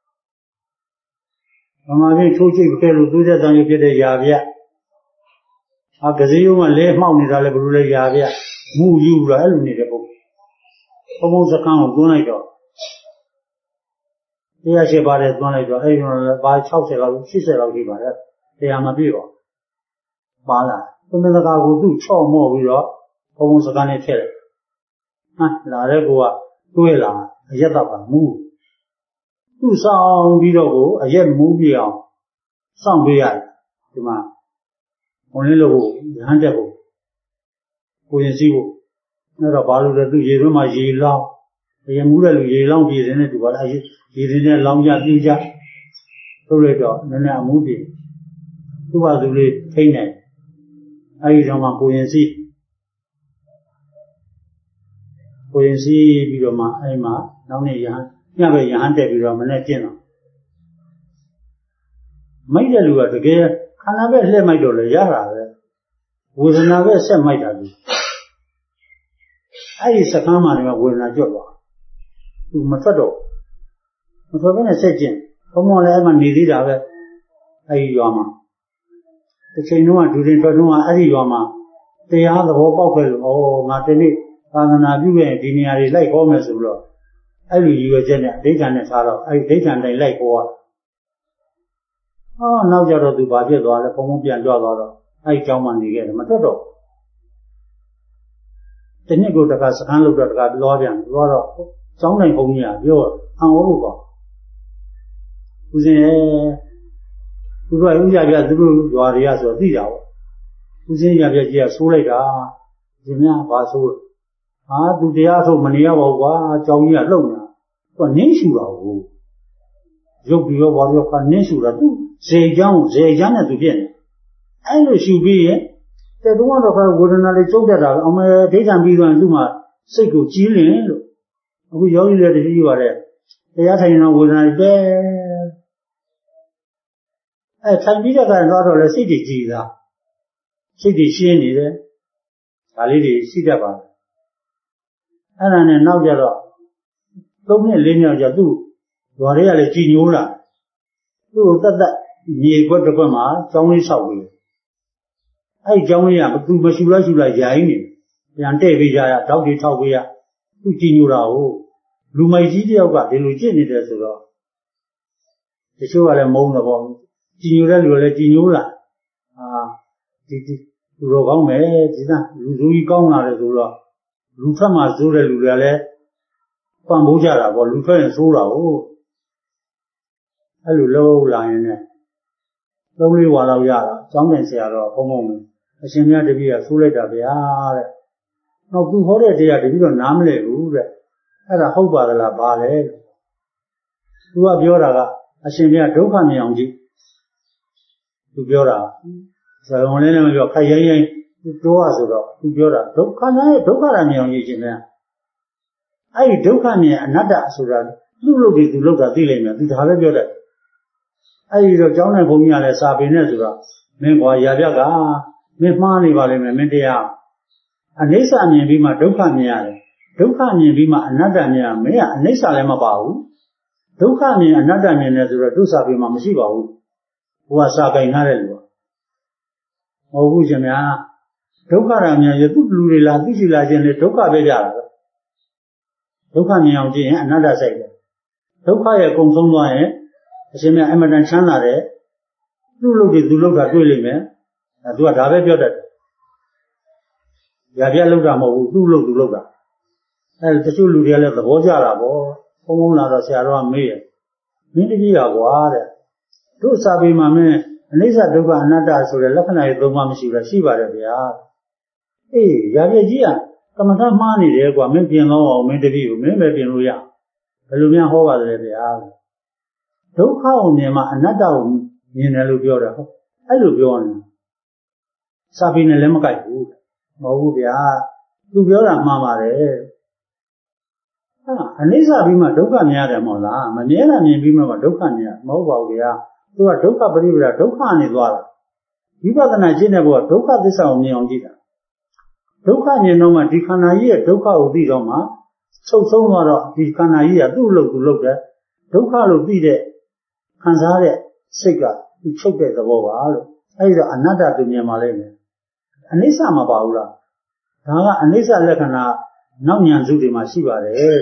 ဗမာပြည်ထိုးချိတ်ပြဲလို့သူးတဲ့တန်ကြီးဖြစ်တဲ့ရာပြအာကစီယုံကလဲမှောက်နေတာလဲဘယ်လိုလဲရာပြမူယူလာအဲ့လိုနေတဲ့ပုံဘုံဘုံစကန်းကိုသွန်းလိုက်တော့တရားရှိပါတယ်သွန်းလိုက်တော့အဲ့ဒီတော့ဘာ၆၀လောက်၈၀လောက်ရှိပါတယ်တရားမပြည့်ပါပါလားသမဏကာကိုသူ့ချော့မော့ပြီးတော့ဘုံဘုံစကန်းနဲ့ထည့်လိုက်ဟာလာတဲ့ကောကတွေးလာအယက်တော့ပါမူသူ့ဆောင်ပြီးတော့ကိုအရက်မူးပြအောင်စောင့်ပေးရတယ်ဒီမှာဝင်လေးလို့ရဟန်းတက်ဖို့ကိုရင်စီးဖို့အဲ့တော့ဘာလို့လဲသူရေသွင်းမှာရေလောင်းရေမူးတဲ့လူရေလောင်းပြည်စင်းနဲ့သူကလည်းရေစင်းနဲ့လောင်းကြပြူကြဆိုရတော့နည်းနည်းအမှုပြေသူ့ဘာသူလေးထိနေအဲ့ဒီတော့မှကိုရင်စီးကိုရင်စီးပြီးတော့မှအဲ့မှာနောက်နေ့ရဟန်းညပဲရဟန်းတက်ပြီးတော့မနေ့ကျင့်တော့မိတ်တဲ့လူကတကယ်ခန္ဓာပဲလှည့်မိုက်တော့လေရတာပဲဝေဒနာပဲဆက်မိုက်တာလူအဲ့ဒီစကားမှလည်းဝေဒနာကြွတ်သွားသူမထွက်တော့မထွက်ဘဲနဲ့ဆက်ကျင့်ဘုံမော်လည်းအဲ့မှာနေသေးတာပဲအဲ့ဒီရွာမှာတစ်ချိန်လုံးကဒူရင်ထွက်တော့အဲ့ဒီရွာမှာတရားသဘောပေါက်ခဲ့လို့ဩငါဒီနေ့သာသနာပြုရဲ့ဒီနေရာတွေလိုက်ခေါ်မယ်ဆိုတော့အဲ့ဒီရွေချက်နဲ့အဓိဋ္ဌာန်နဲ့ထားတော့အဲ့ဒီအဓိဋ္ဌာန်တိုင်းလိုက်ခေါ်ရအော်နောက်ကြတော့သူဘာဖြစ်သွားလဲဘုံဘုံပြန်ကြွသွားတော့အဲ့ဒီကျောင်းမှနေခဲ့တယ်မထွက်တော့တနည်းကိုတခါစခန်းလို့တော့တခါလွားပြန်လွားတော့ကျောင်းတိုင်းဘုံကြီးကပြောအံ့ဩလို့ပေါ့ဦးဇင်းရဲ့သူတို့ကဥကြပြသူတို့ရွာတွေကဆိုသိတာပေါ့ဦးဇင်းရပြကြီးကဆိုးလိုက်တာဒီများဘာဆိုးဟာသူတရားထုတ်မနေရပါဘူးကွာကျောင်းကြီးကလှုပ်နေတာသူကနင်းရှူတာကိုရုပ်ပြီးတော့ဘာလို့ကနင်းရှူတာသူဇေချောင်းဇေချမ်းနဲ့သူပြည့်နေအဲ့လိုရှူပြီးရင်တဲ့တုန်းကတော့ဝေဒနာလေးကျုပ်တက်တာပဲအမေဒိဋ္ဌံပြီးတော့သူ့မှာစိတ်ကိုကြီးလင်လို့အခုယောဂီလည်းတတိယပါတဲ့တရားထိုင်နေဝေဒနာတွေတဲအဲထိုင်ပြီးတဲ့ကတော့တော့လေစိတ်တွေကြည်သာစိတ်တွေရှင်းနေတယ်ဒါလေးတွေရှိတတ်ပါအဲ့ဒါနဲ့နောက်ကြတော့သုံးနှစ်လေးနှစ်ကြာသူ့ဓာတွေကလည်းကြည်ညိုးလာသူ့ကိုတတ်တတ်မြေခွက်တစ်ခွက်မှာကျောင်းလေးဆောက်ပြီးအဲ့ဒီကျောင်းလေးကသူမရှူလိုက်ရှူလိုက်ရိုင်းနေပြန်တဲ့ပေးကြရတောက်တွေထောက်ပေးရသူကြည်ညိုတာကိုလူမိုက်ကြီးတယောက်ကဒီလိုကြည့်နေတယ်ဆိုတော့တချို့ကလည်းမုန်းတော့ကြည်ညိုတဲ့လူကလည်းကြည်ညိုလာအာဒီဒီလူတော်ကောင်းမယ်ဒီကလူစုကြီးကောင်းလာတယ်ဆိုတော့လူထက်မှစိုးတဲ့လူတွေကလည်းပံ့ပိုးကြတာပေါ့လူထွက်ရင်စိုးတာဟုတ်အဲ့လိုလုံးလာရင်လည်းသုံးလေးဝါလောက်ရတာကျောင်းတိုင်ဆရာတော်ဘုံဘုံပဲအရှင်မြတ်တပည့်ကစိုးလိုက်တာဗျာတဲ့နောက်သူဟောတဲ့တရားတပည့်တော့နားမလဲဘူးတဲ့အဲ့ဒါဟုတ်ပါသလားဘာလဲသူကပြောတာကအရှင်မြတ်ဒုက္ခမြင်အောင်ကြည့်သူပြောတာဇာဝန်လေးလည်းမပြောခိုက်ရိုင်းရိုင်းတိုးရဆိုတော့သူပြောတာဒုက္ခနဲ့ဒုက္ခရမြင်အောင်ကြည့်ခြင်းနဲ့အဲ့ဒီဒုက္ခမြင်အနတ္တဆိုတာသူ့လုပ်ပြီးသူလုပ်တာသိလိမ့်မယ်သူဒါပဲပြောတယ်အဲ့ဒီတော့ကျောင်းနိုင်ဘုန်းကြီးကလည်းစာပေနဲ့ဆိုတော့မင်းကွာရာပြက်ကမင်းမှားနေပါလိမ့်မယ်မင်းတရားအနိစ္စမြင်ပြီးမှဒုက္ခမြင်ရတယ်ဒုက္ခမြင်ပြီးမှအနတ္တမြင်ရမင်းကအနိစ္စလည်းမပါဘူးဒုက္ခမြင်အနတ္တမြင်တယ်ဆိုတော့ဒုစာပေမှာမရှိပါဘူးဟိုကစာကင်ထားတဲ့လူကမဟုတ်ဘူးရှင်ဗျာဒုက္ခရမြင်ရသူ့လူတွေလားသူရှိလာခြင်းလေဒုက္ခပဲကြတာပဲဒုက္ခမြင်အောင်ကြည့်ရင်အနတ္တစိတ်ပဲဒုက္ခရဲ့ကုံဆုံးသွားရင်အရှင်မြတ်အမတန်ချမ်းသာတယ်သူ့လုပ်ပြီးသူလုပ်တာတွေ့လိမ့်မယ်အဲသူကဒါပဲပြောတတ်တယ်ရပြလုပ်တာမဟုတ်ဘူးသူ့လုပ်သူလုပ်တာအဲတချို့လူတွေကလည်းသဘောကျတာပေါ့ဘုံဘုံလာတော့ဆရာတော်ကမေးရမင်းတကြီးရကွာတဲ့တို့စာပေမှာမင်းအနိစ္စဒုက္ခအနတ္တဆိုတဲ့လက္ခဏာတွေသုံးပါမရှိဘူးရှိပါတယ်ဗျာအေးရပြကြီးကကမ္မထမှားနေတယ်ကွာမင်းပြင်တော့အောင်မင်းတပည့်ကိုမင်းပဲပြင်လို့ရဘယ်လိုများဟောပါသလဲဗျာဒုက္ခကိုမြင်မှအနတ္တကိုမြင်တယ်လို့ပြောတာဟုတ်အဲ့လိုပြောနေစာပေနဲ့လည်းမကိုက်ဘူးမဟုတ်ဘူးဗျာသူပြောတာမှားပါတယ်ဟာအနိစ္စပြီးမှဒုက္ခမြင်ရတယ်မဟုတ်လားမမြဲတာမြင်ပြီးမှဒုက္ခမြင်ရမဟုတ်ပါဘူးဗျာသူကဒုက္ခပရိပဒါဒုက္ခနဲ့သွားတာဝိပဿနာရှင်းတဲ့ဘုရားဒုက္ခသစ္စာကိုမြင်အောင်ကြည့်တာဒုက္ခမြင်တော့မှဒီခန္ဓာကြီးရဲ့ဒုက္ခကိုသိတော့မှချုပ်ဆုံးသွားတော့ဒီခန္ဓာကြီးကသူ့လို့သူလုပ်တယ်ဒုက္ခလို့သိတဲ့ခံစားတဲ့စိတ်ကသူချုပ်တဲ့သဘောပါလို့အဲဒီတော့အနတ္တသူမြင်ပါလိမ့်မယ်အနိစ္စမပါဘူးလားဒါကအနိစ္စလက္ခဏာနောက်ဉာဏ်စုတွေမှာရှိပါတယ်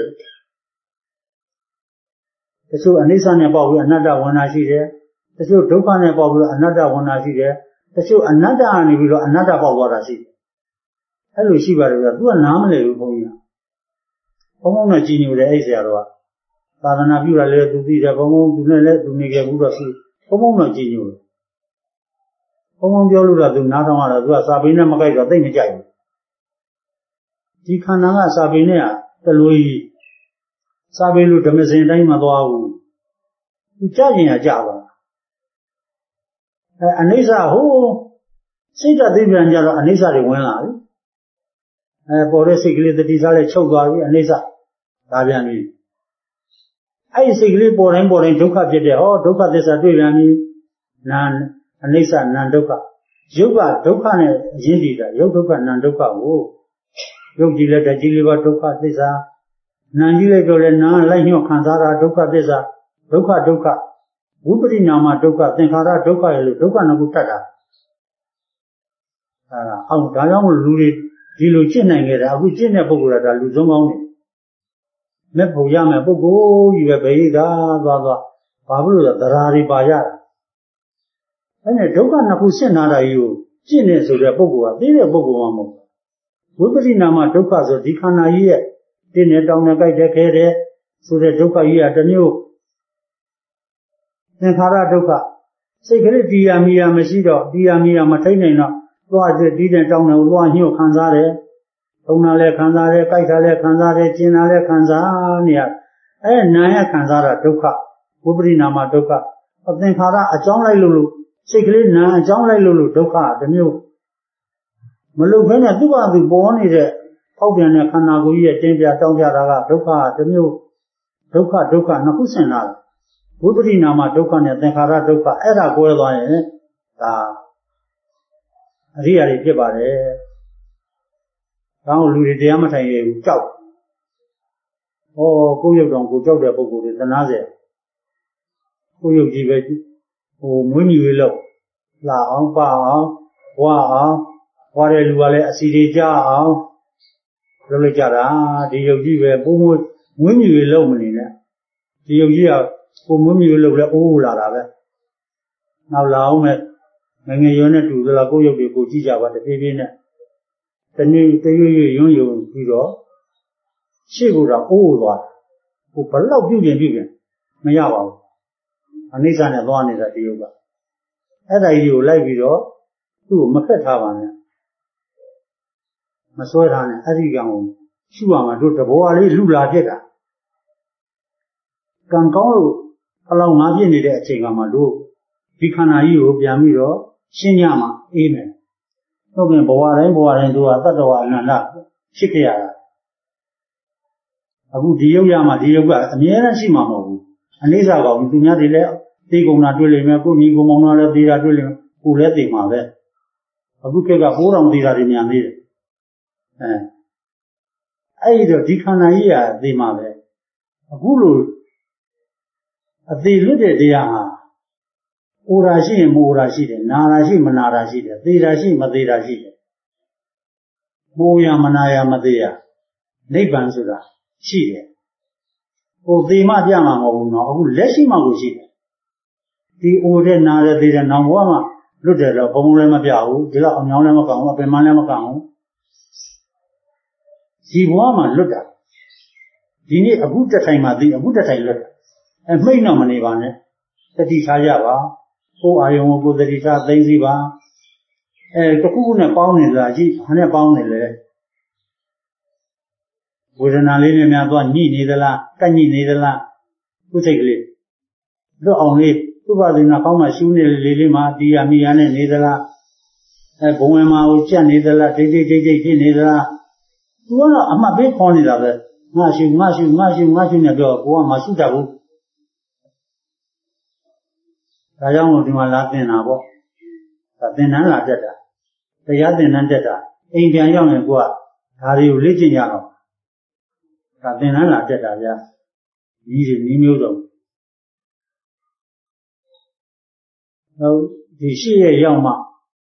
တချို့အနိစ္စနဲ့ပေါက်ပြီးအနတ္တဝန္နာရှိတယ်တချို့ဒုက္ခနဲ့ပေါက်ပြီးအနတ္တဝန္နာရှိတယ်တချို့အနတ္တကနေပြီးတော့အနတ္တပေါက်သွားတာရှိတယ်အဲ့လိုရှိပါတယ်ဗျာသူကနားမလည်ဘူးဘုန်းကြီးကဘုန်းဘုန်းနဲ့ကြည်ညိုတယ်အဲ့ဆရာတော်ကသာသနာပြုတာလည်းသူသိတယ်ဘုံဘုံသူနဲ့လည်းသူနေကြဘူးတော့သူဘုံဘုံတော့ကြည်ညိုတယ်ဘုံဘုံပြောလို့တော့သူနားထောင်ရတော့သူကစာပေနဲ့မကိုက်တော့သိမကြိုက်ဘူးဒီခန္ဓာကစာပေနဲ့ကတလူကြီးစာပေလို့ဓမ္မစင်တိုင်းမသွားဘူးသူကြားကျင်ရကြပါအဲအနိစ္စဟိုစိတ်ဓာတ်သိပြန်ကြတော့အနိစ္စတွေဝင်လာပြီအဲပေါ်တဲ့စိတ်ကလေးတတိစားလေးချုပ်သွားပြီအနိစ္စဒါပြန်ပြီအဲ့ဒီစိတ်ကလေးပေါ်တိုင်းပေါ်တိုင်းဒုက္ခဖြစ်တဲ့ဟောဒုက္ခသစ္စာတွေ့ပြန်ပြီနာအနိစ္စနာဒုက္ခရုပ်ကဒုက္ခနဲ့အရင်းတည်တာရုပ်ဒုက္ခနာဒုက္ခကိုရုပ်ကြည့်လက်တကြည့်လေးပါဒုက္ခသစ္စာနာကြည့်လိုက်တော့လည်းနာလိုက်ညှော့ခံစားတာဒုက္ခသစ္စာဒုက္ခဒုက္ခဝိပရိနာမဒုက္ခသင်္ခါရဒုက္ခရဲ့လို့ဒုက္ခနှစ်ခုတတ်တာအဲဒါအောင်ဒါကြောင့်လူတွေဒီလိုကျင့်နိုင်ကြတာအခုကျင့်တဲ့ပုဂ္ဂိုလ်ကဒါလူဆုံးကောင်းနေမဲ့ဖို့ရမယ်ပုဂ္ဂိုလ်ကြီးပဲဘယ်သာသွားသွားဘာဖြစ်လို့လဲတရားတွေပါရတာအဲနဲ့ဒုက္ခနှစ်ခုရှင်းနာတာကြီးကိုကျင့်နေဆိုတဲ့ပုဂ္ဂိုလ်ကသိတဲ့ပုဂ္ဂိုလ်မှမဟုတ်ဝိပရိနာမဒုက္ခဆိုဒီခန္ဓာကြီးရဲ့တင်းနဲ့တောင်းနဲ့ကြိုက်တဲ့ခဲတဲ့ဆိုတဲ့ဒုက္ခကြီးကတစ်မျိုးသင်္ခါရဒုက္ခစိတ်ကလေးတရားမီယာမရှိတော့တရားမီယာမထိန်နိုင်တော့သွားတဲ့တီးတဲ့တောင်းတဲ့သွားညှို့ခံစားတယ်။ထုံတာလည်းခံစားတယ်၊ကြိုက်တာလည်းခံစားတယ်၊ကျင်တာလည်းခံစားနေရအဲနာရခံစားတာဒုက္ခဝိပရိနာမဒုက္ခအသင်္ခါရအကြောင်းလိုက်လို့လို့စိတ်ကလေးနာအကြောင်းလိုက်လို့လို့ဒုက္ခတစ်မျိုးမလုတ်ဘဲနဲ့သူ့ဘာသူပေါ်နေတဲ့ဖောက်ပြန်တဲ့ခန္ဓာကိုယ်ကြီးရဲ့တင်းပြတောင်းပြတာကဒုက္ခတစ်မျိုးဒုက္ခဒုက္ခနှစ်ခုဆင်လာတယ်ဝိပရိနာမဒုက္ခနဲ့သင်္ခါရဒုက္ခအဲ့ဒါကိုယ်သွားရင်ဒါအရိယာတွေဖြစ်ပါတယ်။ဒါကိုလူတွေတရားမထိုင်ရဘူးကြောက်။ဟောကိုယ်ရုပ်တော်ကိုကြောက်တဲ့ပုဂ္ဂိုလ်တွေသနာစေ။ကိုယ်ရုပ်ကြီးပဲဟိုမွေးမြူရေးလို့လာအောင်ပါအောင်ဝါအောင်ဝါတဲ့လူကလည်းအစီတွေကြအောင်လုပ်လိုက်ကြတာဒီရုပ်ကြီးပဲပုံမွေးမွေးမြူရေးလုပ်မနေနဲ့ဒီရုပ်ကြီးကကိုမွေးမြူရေးလုပ်လဲအိုးလာတာပဲ။နောက်လာအောင်မဲ့ငငယ်ရွယ်နဲ့တူသလားကိုယ့်ရုပ်တွေကိုကြည့်ကြပါတဖြည်းဖြည်းနဲ့တနည်းတရွရွရွံ့ရွံ့ပြီးတော့ရှေ့ကိုတော့အိုးသွားဟိုဘလောက်ပြုတ်ပြင်ပြုတ်ပြင်မရပါဘူးအနိစ္စနဲ့သွားနေတာဒီရုပ်ကအဲ့ဒါကြီးကိုလိုက်ပြီးတော့သူ့ကိုမဖက်ထားပါနဲ့မစွဲထားနဲ့အဲ့ဒီကံကိုရှုရမှာတို့တဘောအလေးလူလာဖြစ်တာကံကောင်းလို့အလောင်းငါးပြည့်နေတဲ့အချိန်ကမှတို့ဒီခန္ဓာကြီးကိုပြန်ပြီးတော့ရှင်းရမှာအေးမယ်။ဟုတ်ကဲ့ဘဝတိုင်းဘဝတိုင်းသူကတတ္တဝအနန္တဖြစ်ကြရတာ။အခုဒီရုပ်ရမှာဒီရုပ်ကအမြဲတမ်းရှိမှာမဟုတ်ဘူး။အနိစ္စကောင်သူများတွေလည်းသိကုန်တာတွေ့လိမ့်မယ်ကိုညီကိုမောင်သားလည်းသိတာတွေ့လိမ့်မယ်ကိုလည်းသိမှာပဲ။အခုခေတ်ကဘိုးတော်သိတာတွေများသေးတယ်။အဲအဲ့ဒီတော့ဒီခန္ဓာကြီးကသိမှာပဲ။အခုလိုအသေးလွတ်တဲ့တရားဟာအိုရာရှိရင်မအိုရာရှိတယ်နာရာရှိမနာရာရှိတယ်သေရာရှိမသေရာရှိတယ်မိုးရမနာရမသေရနိဗ္ဗာန်ဆိုတာရှိတယ်ဟိုသေမှပြမှာမဟုတ်ဘူးနော်အခုလက်ရှိမှကိုရှိတယ်ဒီအိုတဲ့နာတဲ့သေတဲ့နောင်ဘဝမှာလွတ်တယ်တော့ဘုံဘုံလည်းမပြဘူးဒီလောက်အမြောင်းလည်းမကောင်းဘူးအပင်မလည်းမကောင်းဘူးဒီဘဝမှာလွတ်တာဒီနေ့အခုတထိုင်မှသိအခုတထိုင်လွတ်တာအဲမိတ်တော့မနေပါနဲ့တတိထားရပါကိုယ်အာယုံကိုကိုယ်တတိထားသိသိပါအဲတစ်ခုခုနဲ့ပေါင်းနေလားရှိဘာနဲ့ပေါင်းနေလဲဝေဒနာလေးနဲ့များသွားညှိနေသလားကန့်ညှိနေသလားကိုယ်စိတ်ကလေးလွတ်အောင်လေးသူ့ဘာသာနာကောင်းမှရှူးနေလေလေးမှတီးရမိရနဲ့နေသလားအဲဘုံဝင်မှာကိုကြက်နေသလားဒိတ်ဒိတ်ဒိတ်ဒိတ်ဖြစ်နေသလားသူကတော့အမှတ်ပေးခေါ်နေတာပဲငါရှူငါရှူငါရှူငါရှူနေပြောကိုကမှရှူတတ်ဘူးဒါကြောင့်မို့ဒီမှာလာသင်တာပေါ့ဒါသင်တန်းလာတက်တာတရားသင်တန်းတက်တာအိမ်ပြန်ရောက်ရင်ကိုကဒါတွေကိုလေ့ကျင့်ရအောင်ဒါသင်တန်းလာတက်တာဗျာဒီဒီမျိုးမျိုးစုံဟုတ်ဒီရှိရရောက်မှ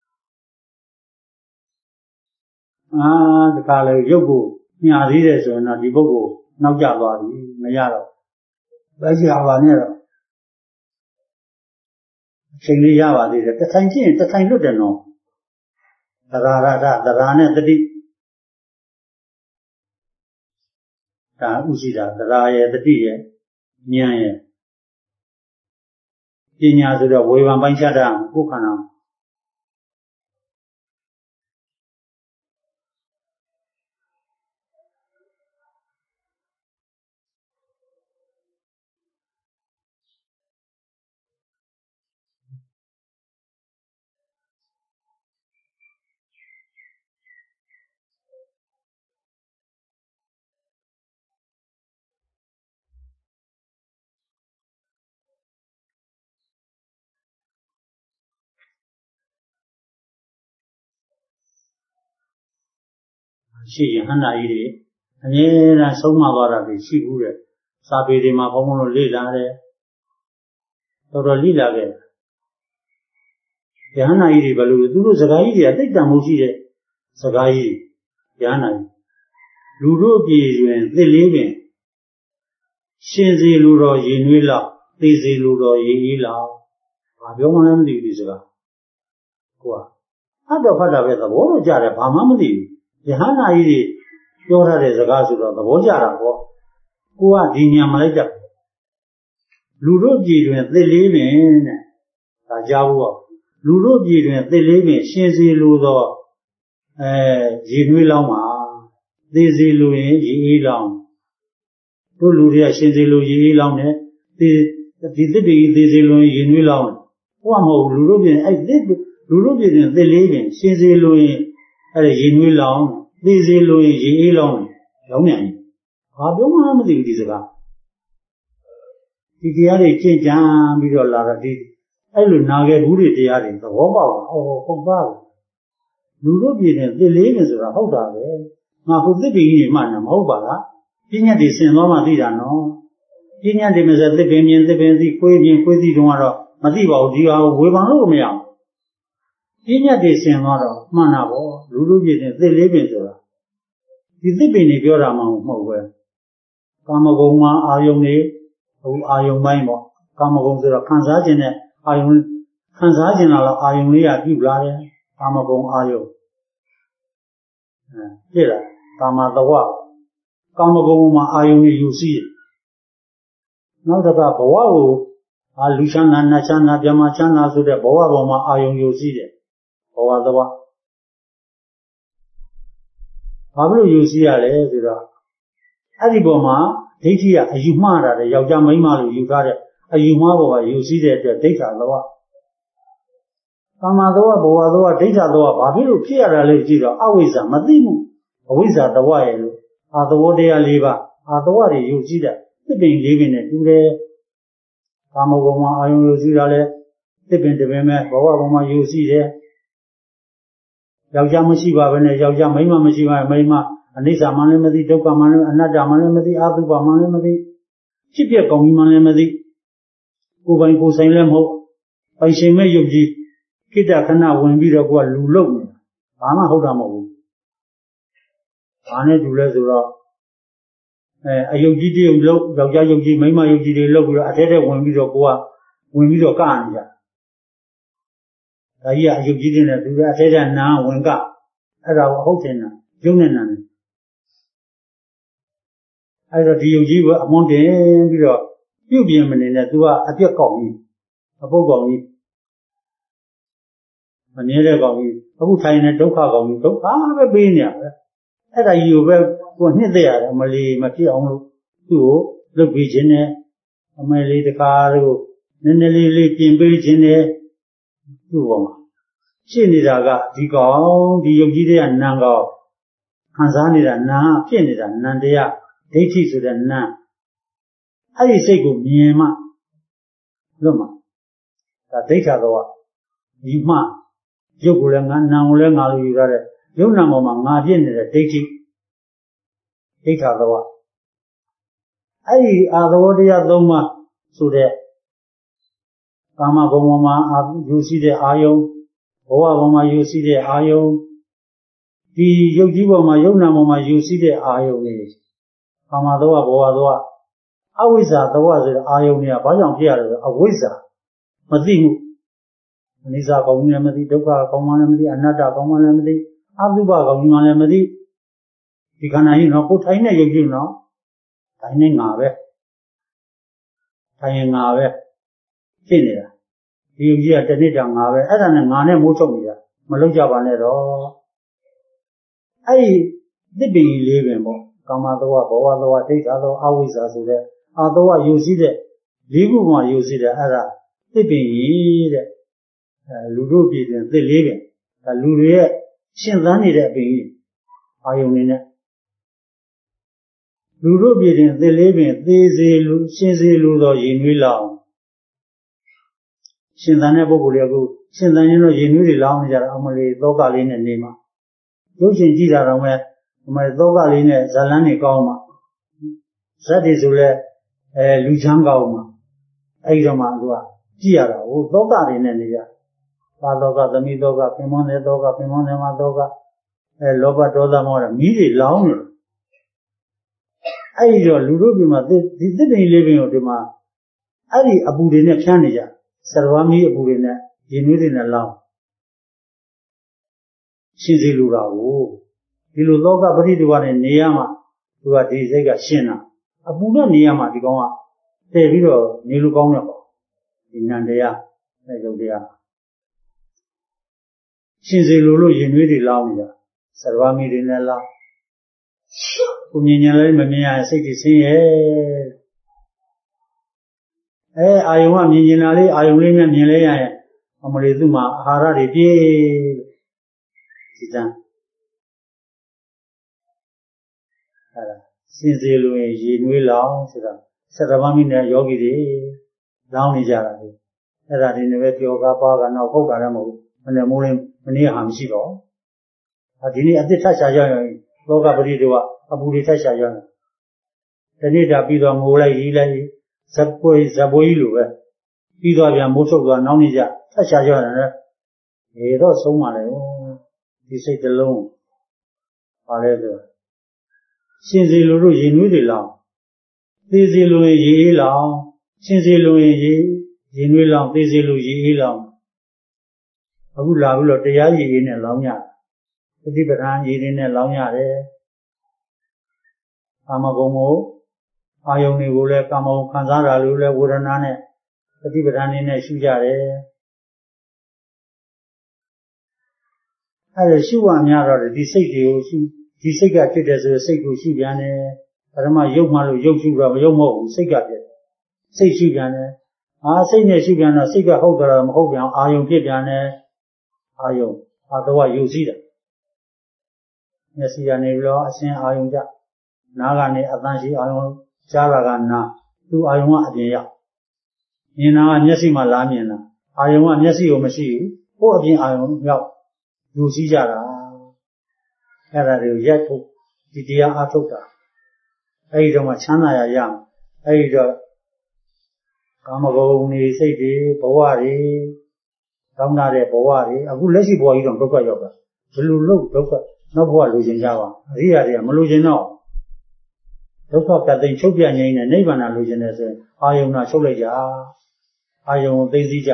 အာဒီကလေးရုပ်ကိုညာသေးတယ်ဆိုရင်တော့ဒီပုဂ္ဂိုလ်နောက်ကျသွားပြီမရတော့ပဲကြာပါနဲ့တော့အချိန်လေးရပါသေးတယ်တထိုင်ကြည့်ရင်တထိုင်လွတ်တယ်နော်သရရတသရနဲ့တတိဒါဥရှိတာသရရဲ့တတိရဲ့ဉာဏ်ရဲ့ပညာဆိုတော့ဝေဖန်ပိုင်းခြားတာကိုယ်ခန္ဓာရှိရဟန္တာကြီးတွေအမြဲတမ်းဆုံးမသွားတာတွေရှိဘူးတဲ့စာပေတွေမှာဘုံဘုံလို့လေ့လာတယ်တော်တော်လေ့လာခဲ့ရဟန္တာကြီးတွေဘယ်လိုသူတို့စကားကြီးတွေကတိတ်တန်မှုရှိတဲ့စကားကြီးရဟန္တာကြီးလူတို့ပြည်တွင်သစ်လေးပင်ရှင်စီလူတော်ရေနွေးလောက်သေစီလူတော်ရေအေးလောက်ဘာပြောမှလည်းမသိဘူးဒီစကားကိုကအတော့ဖတ်တာပဲသဘောတော့ကြတယ်ဘာမှမသိဘူးယဟန္တာကြီးတွေပြောထားတဲ့စကားဆိုတော့သဘောကျတာပေါ့ကိုကဒီညံမလိုက်တတ်လူတို့ပြည်တွင်သစ်လေးပင်တဲ့ဒါကြားဘူးပေါ့လူတို့ပြည်တွင်သစ်လေးပင်ရှင်စီလူသောအဲရေနွေးလောင်းပါသေစီလူရင်ရေအေးလောင်းတို့လူတွေကရှင်စီလူရေအေးလောင်းတယ်ဒီဒီသစ်တွေသေစီလူရင်ရေနွေးလောင်းဟိုကမဟုတ်လူတို့ပြည်အဲ့သစ်လူတို့ပြည်တွင်သစ်လေးပင်ရှင်စီလူရင်အဲ့ဒါရေနွေးလောင်းသေစီလို့ရေအေးလောင်းရောင်းမြန်ဘာပြောမှမသိဘူးဒီစကားဒီတရားတွေကြင်ကြံပြီးတော့လာတော့ဒီအဲ့လိုနာခဲ့ဘူးတွေတရားတွေသဘောပေါက်တာဟောဟုတ်ပါဘူးလူတို့ပြည်နဲ့သစ်လေးနေဆိုတာဟုတ်တာပဲငါဟိုသစ်ပင်ကြီးမှလည်းမဟုတ်ပါလားပညာတွေဆင်သွားမှသိတာနော်ပညာတွေမစသစ်ပင်မြင်သစ်ပင်သိခွေးမြင်ခွေးသိတုန်းကတော့မသိပါဘူးဒီဟာကိုဝေဖန်လို့မရဘူးပညာတွေဆင်သွားတော့မှန်တာပေါ့လူတို့ပြည်နဲ့သစ်လေးပင်ဆိုတာဒီသစ်ပင်တွေပြောတာမှမဟုတ်ပဲကာမဂုဏ်မှာအာယုန်တွေဟိုအာယုန်ပိုင်းပေါ့ကာမဂုဏ်ဆိုတော့ခံစားခြင်းနဲ့အာယုန်ခံစားခြင်းလာတော့အာယုန်လေးကပြုလာတယ်ကာမဂုဏ်အာယုန်အဲဖြစ်လာကာမတဝကာမဂုဏ်မှာအာယုန်တွေယူစီးနောက်တစ်ခါဘဝကိုအာလူချမ်းသာနတ်ချမ်းသာပြမချမ်းသာဆိုတဲ့ဘဝပေါ်မှာအာယုန်ယူစီးတယ်ဘဝတဝဘာဖြစ်လို့ယူစီးရလဲဆိုတော့အဲ့ဒီပေါ်မှာဒိဋ္ဌိကအယူမှားတာတဲ့ယောက်ျားမိန်းမလို့ယူထားတဲ့အယူမှားပေါ်ကယူစီးတဲ့အတွက်ဒိဋ္ဌာသဝကာမသဝဘဝသဝဒိဋ္ဌာသဝဘာဖြစ်လို့ဖြစ်ရတာလဲကြည့်တော့အဝိဇ္ဇာမသိမှုအဝိဇ္ဇာတဝရဲ့လို့အာသဝတရား၄ပါးအာသဝတွေယူစီးတဲ့သစ်ပင်လေးပင်နဲ့တူတယ်ကာမဂုဏ်မှာအာယုံယူစီးတာလဲသစ်ပင်တစ်ပင်မဲ့ဘဝပေါ်မှာယူစီးတယ်ယောက်ျားမရှိပါဘဲနဲ့ယောက်ျားမိန်းမမရှိပါမိန်းမအနိစ္စမှလည်းမသိဒုက္ခမှလည်းအနတ္တမှလည်းမသိအတုပမှလည်းမသိဖြစ်ပြကောင်းကြီးမှလည်းမသိကိုယ်ပိုင်ကိုယ်ဆိုင်လည်းမဟုတ်ပိုင်ရှင်မဲ့ယုတ်ကြီးခိတ္တခဏဝင်ပြီးတော့ကိုယ်ကလူလုံနေတာဘာမှဟုတ်တာမဟုတ်ဘူးဘာနဲ့တူလဲဆိုတော့အဲအယုတ်ကြီးတယုတ်လုံယောက်ျားယုတ်ကြီးမိန်းမယုတ်ကြီးတွေလုံပြီးတော့အထက်ထက်ဝင်ပြီးတော့ကိုယ်ကဝင်ပြီးတော့ကနေကြဒါကြီးကအယုတ်ကြီးတွေနဲ့သူကအထက်ထက်နာဝင်ကအဲ့ဒါကိုဟုတ်တယ်နာရုပ်နဲ့နာနဲ့အဲ့တော့ဒီယုတ်ကြီးကအမွန်တင်ပြီးတော့ပြုတ်ပြင်းမနေနဲ့သူကအပြက်ကောက်ကြီးအပုတ်ကောက်ကြီးမမြဲတဲ့ကောက်ကြီးအခုထိုင်နေဒုက္ခကောက်ကြီးဒုက္ခပဲပေးနေရပဲအဲ့ဒါကြီးကိုပဲကိုယ်နှစ်သက်ရတယ်မလီမဖြစ်အောင်လို့သူ့ကိုလုပ်ပြီးခြင်းနဲ့အမဲလေးတကားတို့နည်းနည်းလေးလေးပြင်ပေးခြင်းနဲ့သူ့ပေါ်မှာဖြစ်နေတာကဒီကောင်ဒီယုတ်ကြီးတွေကနံကောင်ခံစားနေတာနာဖြစ်နေတာနံတရားဒိဋ္ဌိဆိုတဲ့နံအဲ့ဒီစိတ်ကိုမြင်မှလွတ်မှာဒါဒိဋ္ဌာတော့ဒီမှရုပ်ကိုလည်းငါနာကိုလည်းငါလိုယူရတဲ့ရုပ်နာပေါ်မှာငါဖြစ်နေတဲ့ဒိဋ္ဌိဒိဋ္ဌာတော့အဲ့ဒီအာသဝတရားသုံးပါးဆိုတဲ့ကာမဂုဏ်ပေါ်မှာယူရှိတဲ့အာယုံဘဝပေါ်မှာယူရှိတဲ့အာယုံဒီရုပ်ကြီးပေါ်မှာယုံနာပေါ်မှာယူရှိတဲ့အာယုံတွေကာမသောဘဝသောအဝိဇ္ဇာသောဆိုတဲ့အာယုံတွေကဘာကြောင့်ဖြစ်ရလဲဆိုအဝိဇ္ဇာမသိမှုအနိစ္စကောင်းလည်းမသိဒုက္ခကောင်းမှလည်းမသိအနတ္တကောင်းမှလည်းမသိအတုပကောင်းမှလည်းမသိဒီခန္ဓာကြီးနော်ကိုထိုင်တဲ့ရုပ်ကြီးနော်ထိုင်နေငါပဲထိုင်ငါပဲဖြစ်နေတာဒီယုံကြီးကတနေ့တောင်ငါပဲအဲ့ဒါနဲ့ငါနဲ့မိုးချုပ်နေတာမလုံးကြပါနဲ့တော့အဲ့ဒီသစ်ပင်လေးပင်ပေါ့ကာမသောဘဝသောဒိဋ္ဌာသောအဝိဇ္ဇာဆိုတဲ့အာသောယူစည်းတဲ့လေးခုမှယူစည်းတဲ့အဲ့ဒါသစ်ပင်ကြီးတဲ့အဲလူတို့ပြည်တွင်သစ်လေးပင်ဒါလူတွေရဲ့ရှင်သန်နေတဲ့အပင်ကြီးအာယုန်နေနဲ့လူတို့ပြည်တွင်သစ်လေးပင်သေစေလူရှင်စေလူသောရည်နွေးလောင်ရှင်သန်တဲ့ပုဂ္ဂိုလ်တွေကရှင်သန်ရင်တော့ရည်နွေးတွေလောင်းနေကြတာအမလေးသောကလေးနဲ့နေမှာရုပ်ရှင်ကြည့်တာတော့မဲ့အမလေးသောကလေးနဲ့ဇလန်းတွေကောင်းမှာဇက်တွေဆိုလဲအဲလူချမ်းကောင်းမှာအဲ့ဒီတော့မှသူကကြည့်ရတာဟိုသောကတွေနဲ့နေရပါသောကသမိသောကပင်မွန်းတဲ့သောကပင်မွန်းတဲ့မှာသောကအဲလောဘဒေါသမောဟမီးတွေလောင်းနေတယ်အဲ့ဒီတော့လူတို့ပြည်မှာဒီသစ်ပင်လေးပင်ကိုဒီမှာအဲ့ဒီအပူတွေနဲ့ဖြန်းနေကြစရဝမီးအပူတွေနဲ့ရင်နွေးတွေနဲ့လောင်းရှင်းစီလူတာကိုဒီလိုလောကပရိဒီဝါနဲ့နေရမှာသူကဒီစိတ်ကရှင်းတာအပူနဲ့နေရမှာဒီကောင်ကတည်ပြီးတော့နေလူကောင်းတယ်ပေါ့ဒီနန္တရားအဲလိုတရားရှင်းစီလူလို့ရင်နွေးတွေလောင်းနေတာစရဝမီးတွေနဲ့လောင်းကိုမြင်ညာလည်းမမြင်ရစိတ်တွေဆင်းရဲအဲအာယုံကမြင်ကျင်လာလေးအာယုံလေးနဲ့မြင်လဲရရင်အမလီသူ့မှာအာဟာရတွေပြည့်ဒီတန်းအဲဒါစင်စေလို့ရင်ရေနွေးလောင်ဆိုတာစတဗမိနဲ့ယောဂီတွေလောင်းနေကြတာလေအဲ့ဒါတွေနဲ့ပဲပျော်ကားပါကတော့ဟုတ်တာလည်းမဟုတ်ဘူးမနေ့မိုးလင်းမနေ့ဟာမရှိတော့ဒီနေ့အသစ်ထပ်ရှာကြရင်လောကပရိဒီဝအပူတွေထပ်ရှာကြတယ်ဒီနေ့ဒါပြီးတော့ငိုလိုက်ရီးလိုက်ဇက်ပွေးဇက်ပွေးလိုပဲပြီးတော့ပြန်မိုးထုတ်သွားနောက်နေ့ကျထပ်ရှာကြတယ်လေနေတော့ဆုံးပါလေဒီစိတ်တစ်လုံးပါလဲဆိုရှင်စီလူတို့ရင်နွေးတွေလောင်းသေစီလူရင်ရေအေးလောင်းရှင်စီလူရင်ရေရင်နွေးလောင်းသေစီလူရေအေးလောင်းအခုလာပြီးတော့တရားရည်အေးနဲ့လောင်းရတယ်ပฏิပဒံရည်တွေနဲ့လောင်းရတယ်ကာမဂုဏ်ကိုအာယုန်တွေကိုလည်းကာမဂုဏ်ခံစားတာလို့လည်းဝေဒနာနဲ့ပฏิပဒံနေနဲ့ရှုကြတယ်အဲဒါရှုရများတော့ဒီစိတ်တွေကိုရှုဒီစိတ်ကဖြစ်တယ်ဆိုရင်စိတ်ကိုရှုပြန်တယ်ပထမရုပ်မှလို့ရုပ်ရှုတော့မရုပ်မဟုတ်ဘူးစိတ်ကဖြစ်တယ်စိတ်ရှုပြန်တယ်အာစိတ်နဲ့ရှုပြန်တော့စိတ်ကဟုတ်ကြတော့မဟုတ်ပြန်အာယုန်ဖြစ်ပြန်တယ်အာယုန်အာတဝယူစည်းတယ်မျက်စိကနေပြီးတော့အရှင်အာယုန်ကြနားကနေအတန်ရှိအာယုန်ကြားလာကနာသူ့အာယုန်ကအပြင်ရောက်မြင်တာကမျက်စိမှလားမြင်တာအာယုန်ကမျက်စိကိုမရှိဘူးဟိုအပြင်အာယုန်ရောက်ယူစည်းကြတာအဲ့ဒါတွေကိုရိုက်ထုတ်ဒီတရားအထုတ်တာအဲ့ဒီတော့မှချမ်းသာရရမယ်အဲ့ဒီတော့ကာမဂုဏ်တွေစိတ်တွေဘဝတွေကောင်းတဲ့ဘဝတွေအခုလက်ရှိဘဝကြီးတော့ဒုက္ခရောက်တာဘယ်လိုလုပ်ဒုက္ခနောက်ဘဝလိုချင်ကြပါအရိယာတွေကမလိုချင်တော့ဒုက္ခကတိန်ချုပ်ပြငြိမ်းနဲ့နိဗ္ဗာန်လိုချင်တယ်ဆိုရင်အာယုံနာချုပ်လိုက်ကြအာယုံကိုသိသိကြ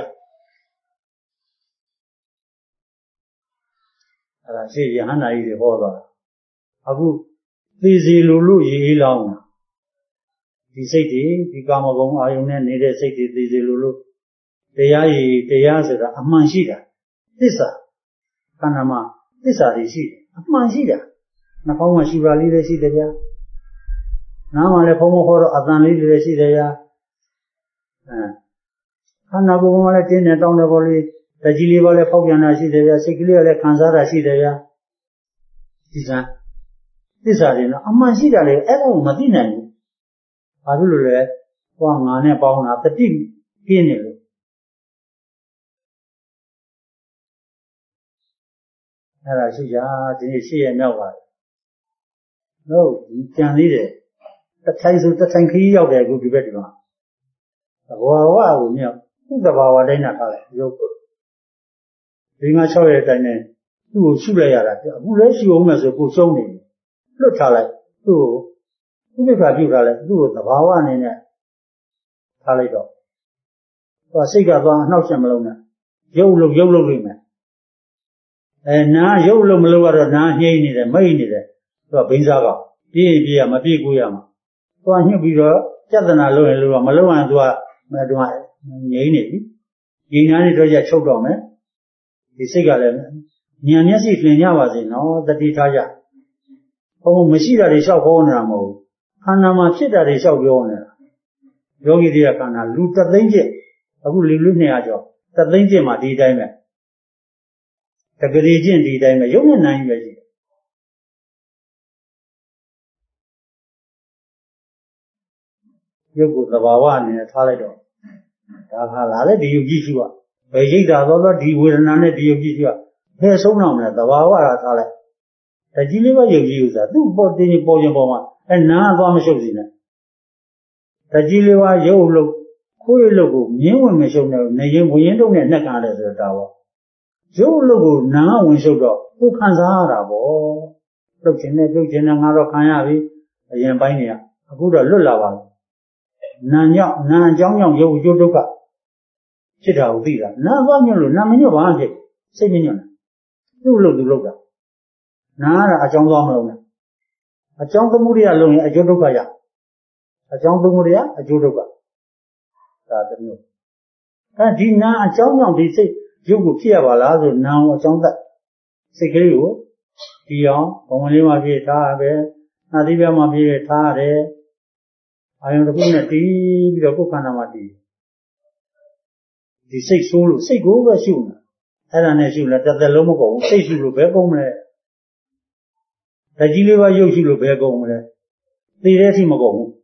အဲ့ဒါရှေ့ရဟန္တာကြီးတွေဟောသွားတာအခုသိစီလိုလို့ရေးအေးလောင်းတာဒီစိတ်တွေဒီကာမဂုဏ်အာယုံနဲ့နေတဲ့စိတ်တွေသိစီလိုလို့တရားရည်တရားဆိုတာအမှန်ရှိတာသစ္စာခန္ဓာမှာသစ္စာတွေရှိတယ်အမှန်ရှိတာနှာခေါင်းမှာရှိပါလေးလည်းရှိတယ်ဗျာနားမှာလည်းဖုံးဖုံးဟောတော့အတန်လေးတွေလည်းရှိတယ်ဗျာအဲခန္ဓာကိုယ်မှာလည်းတင်းနေတောင်းတယ်ပေါ်လေးတကြီးလေးပါလည်းဖောက်ပြန်တာရှိတယ်ဗျာစိတ်ကလေးကလည်းခံစားတာရှိတယ်ဗျာဒီစမ်းသစ္စာတွေနော်အမှန်ရှိတာလေအဲ့ဒါကိုမသိနိုင်ဘူးဘာဖြစ်လို့လဲဟောငါနဲ့ပေါင်းတာတတိပြင်းနေလို့အဲ့ဒါရှိကြဒီနေ့ရှိရမြောက်ပါတယ်ဟုတ်ကြံသေးတယ်တထိုင်ဆိုတထိုင်ခရီးရောက်တယ်အခုဒီဘက်ဒီမှာသဘောဝကိုမြောက်သူ့သဘာဝတိုင်းနာထားလိုက်ရုပ်ဒီမှာ၆ရက်တိုင်းနဲ့သူ့ကိုရှုလိုက်ရတာအခုလည်းရှုအောင်မယ်ဆိုကိုရှုံးနေတယ်လွတ်ထားလိုက်သူ့ကိုဥပိ္ပခာပြုထားလိုက်သူ့ကိုသဘာဝအနေနဲ့ထားလိုက်တော့သူစိတ်ကသွားအနှောက်အယှက်မလုပ်နဲ့ရုပ်လို့ရုပ်လို့လိမ့်မယ်အဲနာရုပ်လို့မလို့ကတော့နာနှိမ့်နေတယ်မိတ်နေတယ်သူကဘိန်းစားကပြေးပြေးရမပြေးကိုရမှာသူကညှစ်ပြီးတော့ကြက်တနာလို့ရင်လို့တော့မလို့ရင်သူကမတော်ငြိမ့်နေပြီငြိမ်နေတော့ကြချုပ်တော့မယ်ဒီစိတ်ကလည်းဉာဏ်မျက်စိလင်ကြပါစေနော်တတိထားကြဘုံမရှိတာတွေလျှောက်ခေါ်နေတာမဟုတ်ဘူးခန္ဓာမှာဖြစ်တာတွေလျှောက်ပြောနေတာယောဂီတွေကခန္ဓာလူတသိန်းကျက်အခုလူလူနှစ်ရာကျော်တသိန်းကျက်မှာဒီတိုင်းပဲတကယ်ချင်းဒီတိုင်းပဲရုပ်နဲ့နာမ်ပဲရှိတယ်ရုပ်ကိုသဘာဝအနေနဲ့ထားလိုက်တော့ဒါခါလာလေဒီယုတ်ကြည့်ရှိပါဘယ်ရိတ်တာတော့ဒီဝေဒနာနဲ့ဒီယုတ်ကြည့်ရှိပါဖယ်ဆုံးတော့မယ်သဘာဝကထားလိုက်တကြီးလေးပဲယုတ်ကြည့်ဥစားသူ့ပေါ်တင်းပေါ်ရင်ပေါ်မှာအဲနားသွားမရှုပ်စီနဲ့တကြီးလေးပါရုပ်လို့ကိုယ်ရုပ်ကိုမြင်းဝင်မရှုပ်နဲ့နေရင်ဝင်ရင်တုံးနဲ့နှက်ကားတယ်ဆိုတာပေါ့ရုပ်လို့ကိုနားဝင်ရှုပ်တော့ကိုခံစားရတာပေါ့လှုပ်ခြင်းနဲ့လှုပ်ခြင်းနဲ့ငါတော့ခံရပြီအရင်ပိုင်းနေရအခုတော့လွတ်လာပါပြီနာညောင်းနာအကြောင်းကြောင့်ရုပ်အကျိုးဒုက္ခဖြစ်တာကိုသိတာနာသွားညွတ်လို့နာမညွတ်ဘာမှဖြစ်စိတ်မညွတ်နဲ့သူ့လို့သူလုပ်တာနာကအကြောင်းသွားမလို့နဲ့အကြောင်းသမှုတွေကလုံးရင်အကျိုးဒုက္ခရအကြောင်းသမှုတွေကအကျိုးဒုက္ခဒါတမျိုးအဲဒီနာအကြောင်းကြောင့်ဒီစိတ်ရုပ်ကိုဖြစ်ရပါလားဆိုနာကိုအကြောင်းသက်စိတ်ကလေးကိုဒီအောင်ဘဝလေးမှာဖြစ်ထားပဲနာသီးပြမှာဖြစ်ထားရတယ်အာယုံတစ်ခုနဲ့တီးပြီးတော့ကိုယ်ခန္ဓာမှာတီးဒီစိတ်ဆိုးလို့စိတ်ကိုပဲရှုနေတာအဲ့ဒါနဲ့ရှုလဲတစ်သက်လုံးမကုန်ဘူးစိတ်ရှုလို့ဘယ်ကုန်မလဲတကြီးလေးပါရုပ်ရှုလို့ဘယ်ကုန်မလဲသိတဲ့အထိမကုန်ဘူး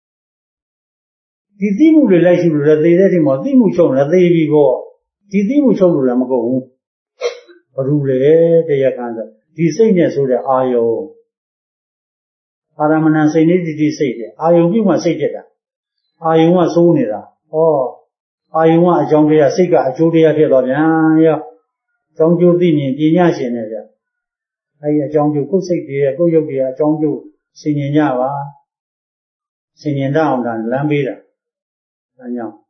ဒီသိမှုတွေလိုက်ရှုလို့လည်းသိတဲ့အထိမသိမှုချုပ်လည်းသိပြီပေါ့ဒီသိမှုချုပ်လို့လည်းမကုန်ဘူးဘယ်လိုလဲတရားခံဆိုဒီစိတ်နဲ့ဆိုတဲ့အာယုံအာရမဏစိတ်နေတည်တည်စိတ်တယ်အာယုံပြုမှစိတ်ဖြစ်တာအာယုံကစိုးနေတာဟောအာယုံကအကြောင်းတရားစိတ်ကအကျိုးတရားဖြစ်သွားပြန်ရောအကြောင်းကျိုးသိမြင်ပညာရှင်တယ်ဗျအဲဒီအကြောင်းကျိုးကိုယ်စိတ်တွေရဲ့ကိုယ်ရုပ်တွေရဲ့အကြောင်းကျိုးဆင်ញင်ကြပါဆင်ញင်တတ်အောင်ဒါလမ်းပေးတာဒါကြောင့်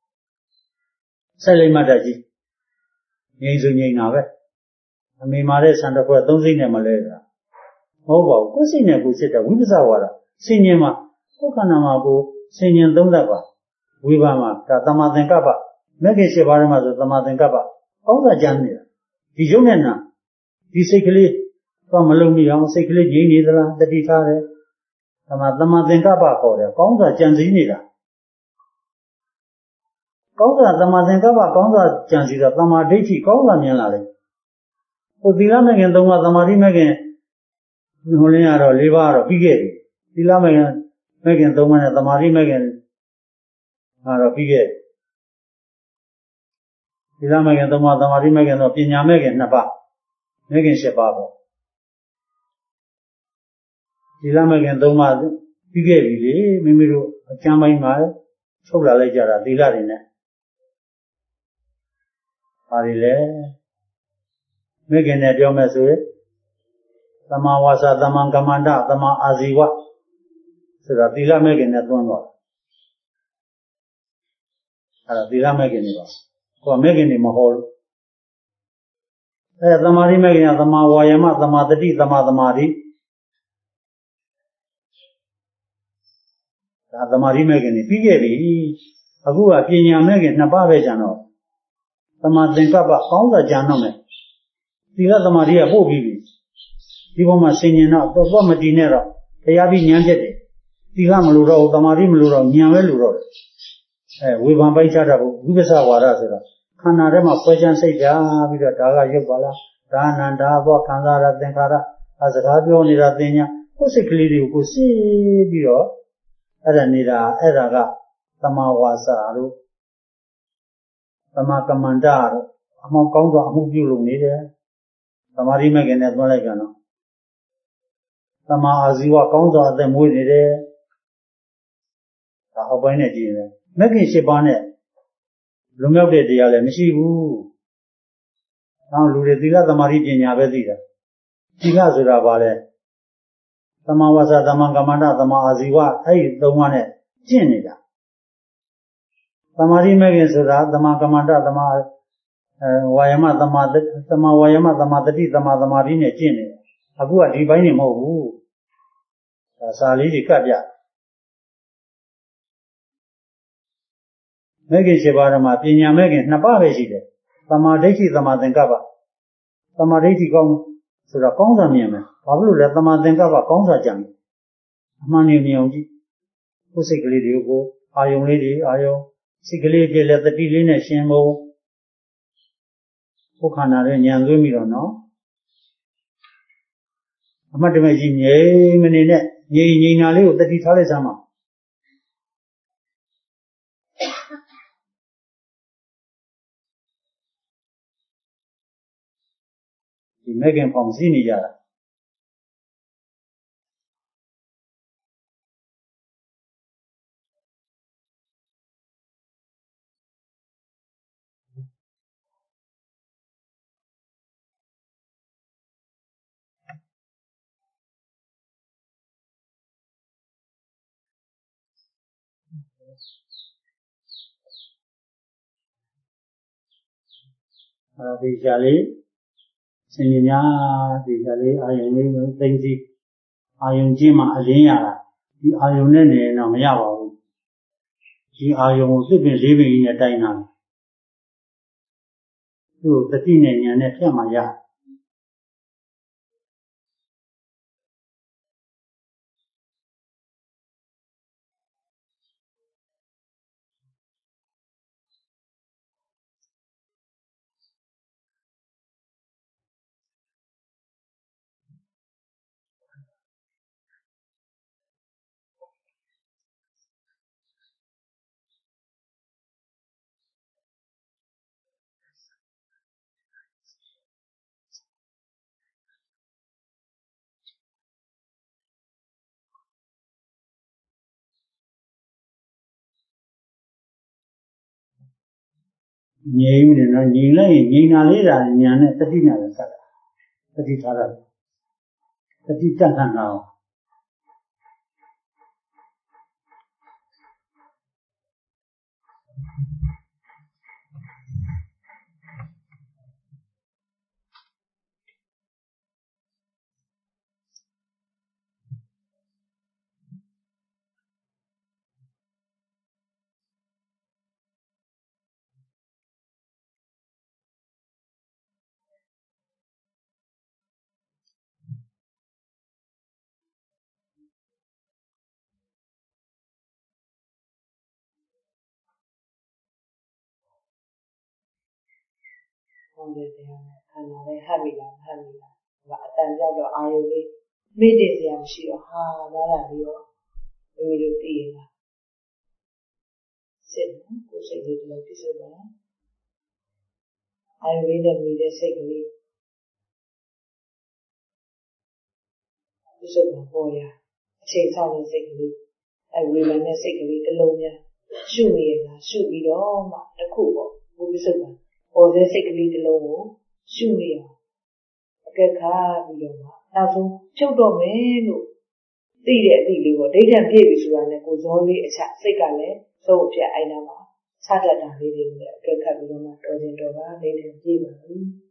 ဆက်လိမ့်မှတ်တတ်ကြီးငြိမ်စုံငြိမ်တာပဲအမေမာတဲ့ဆန္ဒခွဲသုံးစိတ်နဲ့မလဲတာမဟုတ်ပါဘူးကိုယ်စိတ်နဲ့ကိုယ်စစ်တာဝိပဿနာဝါဒဆင်ញင်မှာကိုယ်ခန္ဓာမှာကိုဆင်ញင်သုံးတတ်ပါဝိပါမှာဒါသမာသင်္ကပ္ပမဂ္ဂင်၈ပါးထဲမှာဆိုသမာသင်္ကပ္ပကောင်းစားကြမ်းနေတာဒီရုပ်နဲ့နာဒီစိတ်ကလေးတော့မလုံမိအောင်စိတ်ကလေးငြိမ်နေသလားတတိထားတယ်သမာသမာသင်္ကပ္ပခေါ်တယ်ကောင်းစားကြံစည်နေတာကောင်းစားသမာသင်္ကပ္ပကောင်းစားကြံစည်တာသမာဓိဋ္ဌိကောင်းစားမြင်လာတယ်ဟိုသီလမဂ္ဂင်သုံးပါးသမာဓိမဂ္ဂင်ဟိုလင်းရတော့၄ပါးတော့ပြီးခဲ့ပြီသီလမဂ္ဂင်မဂ္ဂင်သုံးပါးနဲ့သမာဓိမဂ္ဂင်တော့ပြီးခဲ့သီလမဂ္ဂင်သုံးပါးသမာဓိမဂ္ဂင်တော့ပညာမဂ္ဂင်နှစ်ပါးမဂ္ဂင်၈ပါးပေါ့သီလမဂ္ဂင်သုံးပါးပြီးခဲ့ပြီလေမိမိတို့အကျမ်းပိုင်းမှာထုတ်လာလိုက်ကြတာသီလတွေနဲ့ပါရီလေမဂ္ဂင်နဲ့ပြောမယ်ဆိုရင်သမာဝါစာသမာကမ္မန္တသမာအာဇီဝဆိုတာသီလမဂ္ဂင်နဲ့သွန်းသွားအဲ့ဒါသီလမဂ္ဂင်တွေပါကိုယ်ကမဂ္ဂင်တွေမဟောလို့အဲသမာဓိမဂ္ဂင်ကသမာဝါယမသမာတတိသမာသမာဓိဒါသမာဓိမဂ္ဂင်တွေပြီးခဲ့ပြီအခုကပညာမဂ္ဂင်နှစ်ပါးပဲကျန်တော့သမာသင်္ကပ္ပကောင်းစွာကြံတော့မယ်သီလသမာဓိကပို့ပြီးပြီဒီပေါ်မှာဆင်ញင်တော့တော့မတည်နဲ့တော့တရားပြီးဉာဏ်ဖြစ်တယ်သီလမလို့တော့သမာဓိမလို့တော့ဉာဏ်ပဲလို့တော့အဲဝေဖန်ပိုက်ချတာကိုဝိပဿနာဝါဒဆိုတော့ခန္ဓာထဲမှာဖွဲချမ်းစိတ်ဓာပြီးတော့ဒါကရုပ်ပါလားဒါနန္ဒါဘောခံစားရသင်္ခါရအစကားပြောနေတာသင်ညာကိုယ်စိတ်ကလေးတွေကိုကိုယ်စစ်ပြီးတော့အဲ့ဒါနေတာအဲ့ဒါကသမာဝါစာတို့သမာကမ္မန္တတို့အမောကောင်းစွာအမှုပြုလုပ်နေတယ်သမာဓိမဂ္ဂင်နဲ့သွန်းလိုက်ကြတော့သမာအာဇီဝကောင်းစွာအသက်မွေးနေတယ်ဒါအောက်ပိုင်းနဲ့ကြည့်ရင်မဂ္ဂင်၈ပါးနဲ့လွန်မြောက်တဲ့တရားလည်းမရှိဘူး။နောက်လူတွေသီလသမာဓိပညာပဲသိတာ။သီလဆိုတာဘာလဲ။သမာဝါစာသမာကမ္မန္တသမာအာဇီဝအဲ့ဒီသုံးပါးနဲ့ကျင့်နေတာ။သမာဓိမဂ္ဂင်ဆိုတာသမာကမ္မန္တသမာအဲဝါယမသမာသမာဝါယမသမာတတိသမာသမာဓိနဲ့ကျင့်နေတယ်။အခုကဒီပိုင်းနေမဟုတ်ဘူး။ဒါစာလေးတွေကပ်ပြမဲ့ခင်ရှိပါရမှာပညာမဲ့ခင်နှစ်ပါးပဲရှိတယ်သမာဓိဋ္ဌိသမာသင်္ကပ္ပသမာဓိဋ္ဌိကောင်းဆိုတော့ကောင်းတာမြင်မယ်ဘာဖြစ်လို့လဲသမာသင်္ကပ္ပကောင်းတာကြံတယ်အမှန်နေမြင်အောင်ကြည့်ကိုယ်စိတ်ကလေးတွေကိုအာယုံလေးတွေအာယုံစိတ်ကလေးပြည့်လက်တတိလေးနဲ့ရှင်းဖို့ကိုယ်ခန္ဓာရဲ့ဉာဏ်သွင်းပြီးတော့နော်အမှတ်တမဲ့ကြီးငြိမ်မနေနဲ့ငြိမ်ငြိမ်နာလေးကိုတတိထားလိုက်စမ်းပါဒီမဲ့ခင်ဖောင်စီးနေကြတာအဲဒီကြလေးစင်ကြီးများဒီကြလေးအာယုံလေးကိုသိသိအာယုံကြီးမှအလင်းရတာဒီအာယုံနဲ့နေတော့မရပါဘူးဒီအာယုံကိုစစ်ပင်လေးပင်ကြီးနဲ့တိုင်းတာသူ့တတိနဲ့ဉာဏ်နဲ့ဖြတ်မှရငြိမ်နေတော့ငြိမ်လိုက်ရင်ငြိမ်တာလေးတာညာနဲ့တတိနဲ့လည်းဆက်တာတတိထားတာတတိတက်ခဏအောင်ဟုတ်တယ်တရားနဲ့ခန္ဓာလေးဟပ်မိလားဟပ်မိလားဒါအတန်ကြောက်တော့အာယုလေးမိတင်စရာမရှိတော့ဟာလာတာပြီးတော့မိမိတို့သိရလားစိတ်ကိုစိတ်လေးတစ်လုံးပြည့်စုံပါအာယုလေးနဲ့မိတဲ့စိတ်ကလေးပြည့်စုံပါပေါ်ရအချိန်ဆောင်တဲ့စိတ်ကလေးအဲဝေလနဲ့စိတ်ကလေးတစ်လုံးများရှုနေရလားရှုပြီးတော့မှတစ်ခုပေါ့ဘုပြည့်စုံပါပေါ်တဲ့စိတ်ကလေးတစ်လုံးကိုရှုနေအောင်အကက်ခါပြီးတော့မှနောက်ဆုံးချုပ်တော့မယ်လို့သိတဲ့အသည့်လေးပေါ့ဒိဋ္ဌံပြည့်ပြီဆိုတာနဲ့ကိုဇောလေးအချစိတ်ကလည်းသုံးအပြတ်အိုင်နာမှာခြားတတ်တာလေးတွေလည်းအကက်ခါပြီးတော့မှတော်ခြင်းတော်ပါဒိဋ္ဌံပြည့်ပါပြီ